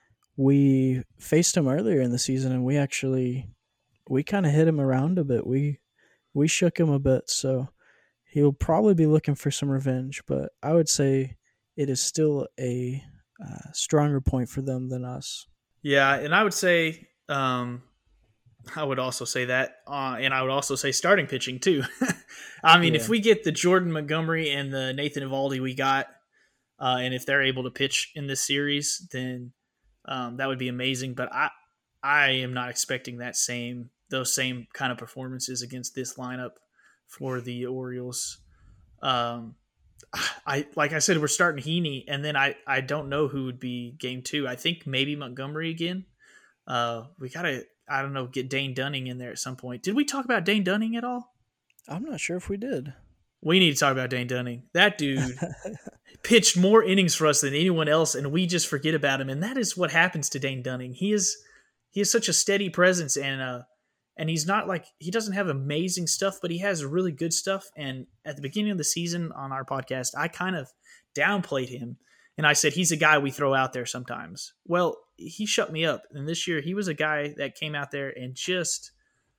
we faced him earlier in the season, and we actually we kind of hit him around a bit. We we shook him a bit, so he'll probably be looking for some revenge. But I would say it is still a uh, stronger point for them than us. Yeah, and I would say. Um... I would also say that, uh, and I would also say starting pitching too. I mean, yeah. if we get the Jordan Montgomery and the Nathan Eovaldi we got, uh, and if they're able to pitch in this series, then um, that would be amazing. But I, I am not expecting that same those same kind of performances against this lineup for the Orioles. Um, I like I said, we're starting Heaney, and then I, I don't know who would be game two. I think maybe Montgomery again. Uh, we gotta. I don't know, get Dane Dunning in there at some point. Did we talk about Dane Dunning at all? I'm not sure if we did. We need to talk about Dane Dunning. That dude pitched more innings for us than anyone else, and we just forget about him. And that is what happens to Dane Dunning. He is he is such a steady presence, and uh, and he's not like he doesn't have amazing stuff, but he has really good stuff. And at the beginning of the season on our podcast, I kind of downplayed him. And I said, he's a guy we throw out there sometimes. Well, he shut me up. And this year, he was a guy that came out there and just,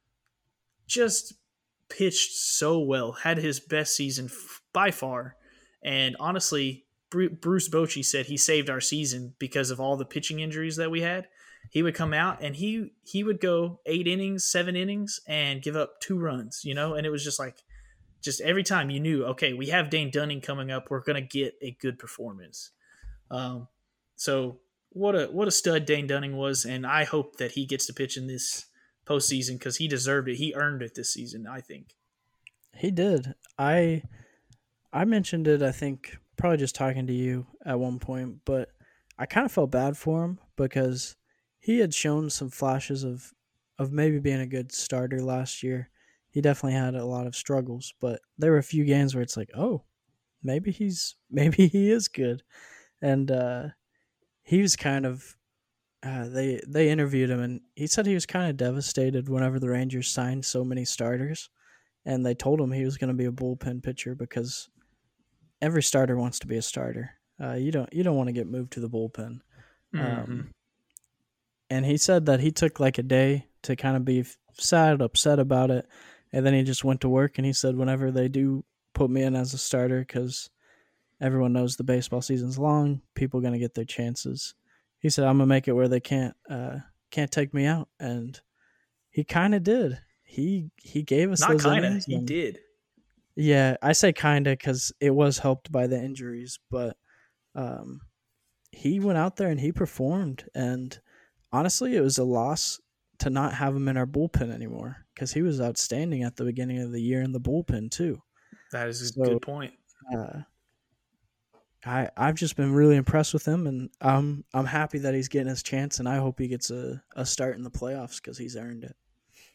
just pitched so well. Had his best season f- by far. And honestly, Bruce Bochy said he saved our season because of all the pitching injuries that we had. He would come out and he he would go eight innings, seven innings, and give up two runs, you know? And it was just like, just every time you knew, okay, we have Dane Dunning coming up. We're going to get a good performance. Um, so what a what a stud Dane Dunning was, and I hope that he gets to pitch in this postseason because he deserved it. He earned it this season, I think. He did. I I mentioned it, I think, probably just talking to you at one point, but I kind of felt bad for him because he had shown some flashes of, of maybe being a good starter last year. He definitely had a lot of struggles, but there were a few games where it's like, oh, maybe he's maybe he is good. And uh, he was kind of uh, they they interviewed him, and he said he was kind of devastated whenever the Rangers signed so many starters, and they told him he was going to be a bullpen pitcher because every starter wants to be a starter. Uh, you don't you don't want to get moved to the bullpen. Mm-hmm. Um, and he said that he took like a day to kind of be sad, upset about it, and then he just went to work. And he said whenever they do put me in as a starter, because everyone knows the baseball season's long, people are going to get their chances. He said, I'm going to make it where they can't uh, can't take me out. And he kind of did. He he gave us Not those kind of. innings. He and- did. Yeah, I say kind of because it was helped by the injuries, but um, he went out there and he performed. And honestly, it was a loss to not have him in our bullpen anymore because he was outstanding at the beginning of the year in the bullpen too. That is a So- good point. Uh, I I've just been really impressed with him, and I'm I'm happy that he's getting his chance, and I hope he gets a, a start in the playoffs because he's earned it.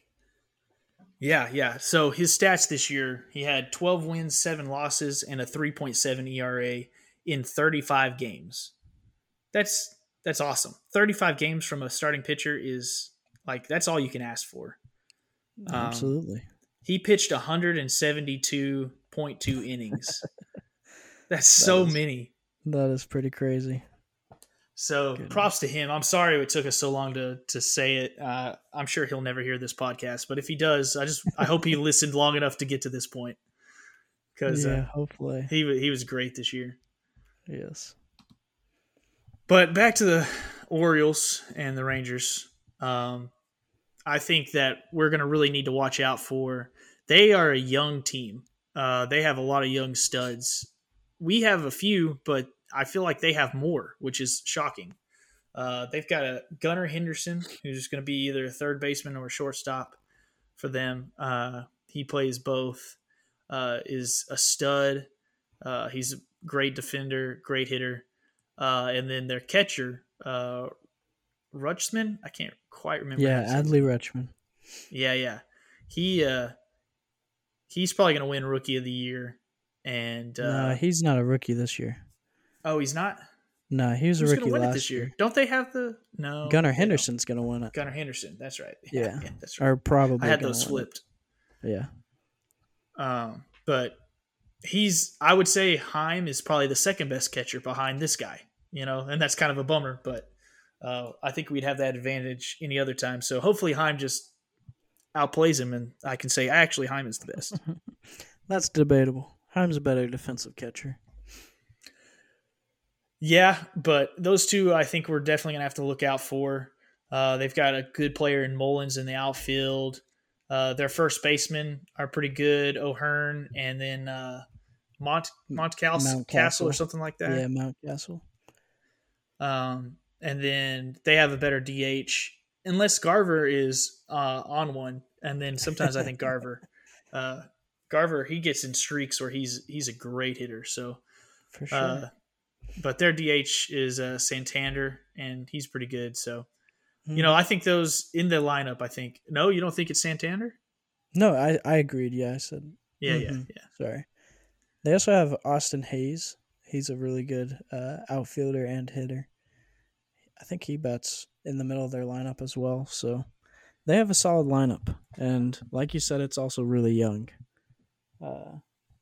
Yeah, yeah. So his stats this year, he had twelve wins, seven losses, and a three point seven E R A in thirty-five games. That's that's awesome. thirty-five games from a starting pitcher is like that's all you can ask for. Um, Absolutely. He pitched one hundred seventy-two point two innings. That's so is- many. That is pretty crazy. So Goodness. props to him. I'm sorry it took us so long to to say it. Uh, I'm sure he'll never hear this podcast, but if he does, I just I hope he listened long enough to get to this point because Yeah, uh, hopefully. he wa- he was great this year. Yes. But back to the Orioles and the Rangers. Um, I think that we're going to really need to watch out for. They are a young team. Uh, they have a lot of young studs. We have a few, but I feel like they have more, which is shocking. Uh, they've got a Gunnar Henderson, who's going to be either a third baseman or a shortstop for them. Uh, he plays both. Uh, is a stud. Uh, he's a great defender, great hitter. Uh, and then their catcher, uh, Rutschman. I can't quite remember. Yeah, how to say Adley Rutschman. yeah, yeah. He uh he's probably gonna win rookie of the year. And uh no, he's not a rookie this year. oh he's not? No, he was Who's a rookie gonna win last it this year? year. Don't they have the no Gunnar they don't. Henderson's gonna win it, Gunnar Henderson, that's right. Yeah. that's right. or probably. I had gonna those win it. flipped. Yeah. Um but he's I would say Heim is probably the second best catcher behind this guy, you know, and that's kind of a bummer, but uh I think we'd have that advantage any other time. So hopefully Heim just outplays him and I can say actually Heim is the best. That's debatable. Heim's a better defensive catcher. Yeah, but those two I think we're definitely going to have to look out for. Uh, they've got a good player in Mullins in the outfield. Uh, their first basemen are pretty good, O'Hearn, and then uh, Mont Montcalf Mount Castle or Castle. something like that. Yeah, Mount Castle. Um, and then they have a better D H, unless Garver is uh, on one. And then sometimes I think Garver, uh, Garver, he gets in streaks where he's he's a great hitter. So, For sure. uh, but their D H is uh, Santander, and he's pretty good. So, you know, I think those in the lineup. I think no, you don't think it's Santander? No, I, I agreed. Yeah, I said. Yeah, yeah, Mhm. yeah. Sorry. They also have Austin Hayes. He's a really good uh, outfielder and hitter. I think he bats in the middle of their lineup as well. So they have a solid lineup. And like you said, it's also really young. Uh,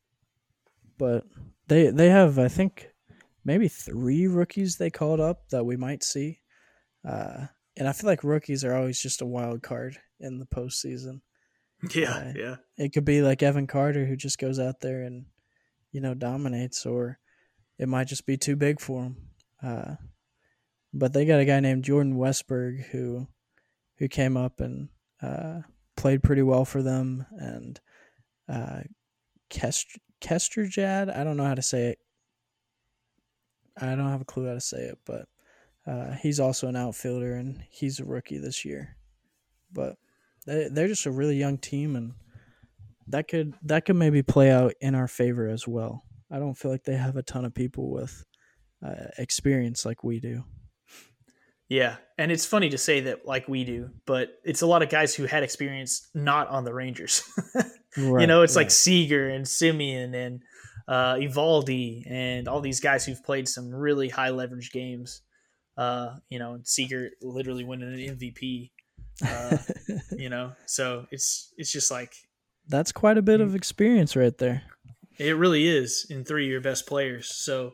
but they they have, I think, maybe three rookies they called up that we might see. Uh, and I feel like rookies are always just a wild card in the postseason. Yeah, Uh, yeah. It could be like Evan Carter, who just goes out there and, you know, dominates, or it might just be too big for him. Uh, but they got a guy named Jordan Westberg who who came up and uh, played pretty well for them. And uh, Kest- Kesterjad, I don't know how to say it. I don't have a clue how to say it, but uh, he's also an outfielder, and he's a rookie this year. But they they're just a really young team, and that could that could maybe play out in our favor as well. I don't feel like they have a ton of people with uh, experience like we do. Yeah, and it's funny to say that like we do, but it's a lot of guys who had experience not on the Rangers. You know, it's like Seager and Simeon and uh, Evaldi and all these guys who've played some really high leverage games. Uh, you know, and Seager literally winning an M V P. Uh, you know, so it's it's just like That's quite a bit of experience right there. it really is in three of your best players. So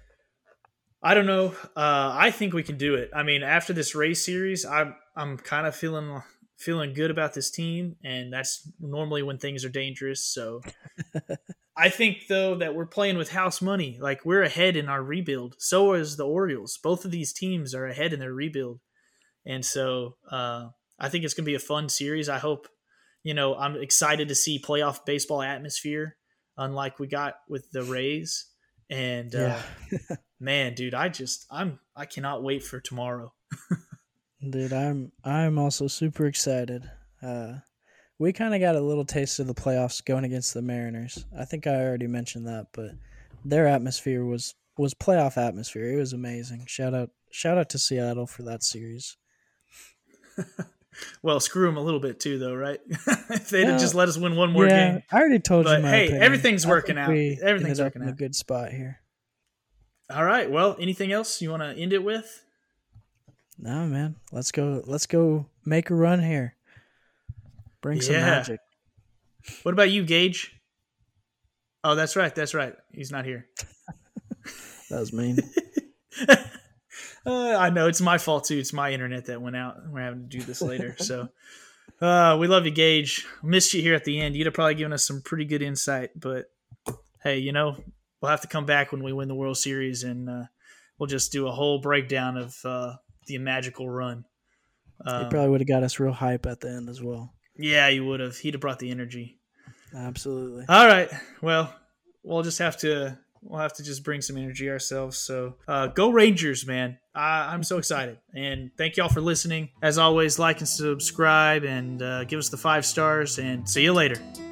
I don't know. Uh, I think we can do it. I mean, after this race series, I'm I'm kind of feeling feeling good about this team, and that's normally when things are dangerous. So I think though that we're playing with house money. Like we're ahead in our rebuild. So is the Orioles. Both of these teams are ahead in their rebuild, and so uh, I think it's going to be a fun series. I hope, you know, I'm excited to see playoff baseball atmosphere, unlike we got with the Rays. And uh, Yeah. man, dude, I just I'm I cannot wait for tomorrow. Dude, I'm I'm also super excited. Uh, we kind of got a little taste of the playoffs going against the Mariners. I think I already mentioned that, but their atmosphere was was playoff atmosphere. It was amazing. Shout out shout out to Seattle for that series. Well, screw them a little bit too, though, right? If they'd No, have just let us win one more yeah, game. I already told But you my hey, opinion. everything's I working think out. we Everything's ended up working in a out. good spot here. All right. Well, anything else you want to end it with? No, man. Let's go. Let's go make a run here. Bring some Yeah. magic. What about you, Gage? Oh, that's right. That's right. He's not here. That was mean. uh, I know it's my fault too. It's my internet that went out. We're having to do this later. So uh, we love you, Gage. Missed you here at the end. You'd have probably given us some pretty good insight. But hey, you know, we'll have to come back when we win the World Series, and uh, we'll just do a whole breakdown of uh, the magical run. He Um, probably would have got us real hype at the end as well. yeah, you would have. He'd have brought the energy. Absolutely. All right. Well, we'll just have to we'll have to just bring some energy ourselves. So uh, go Rangers, man! I, I'm so excited, and thank y'all for listening. As always, like and subscribe, and uh, give us the five stars. And see you later.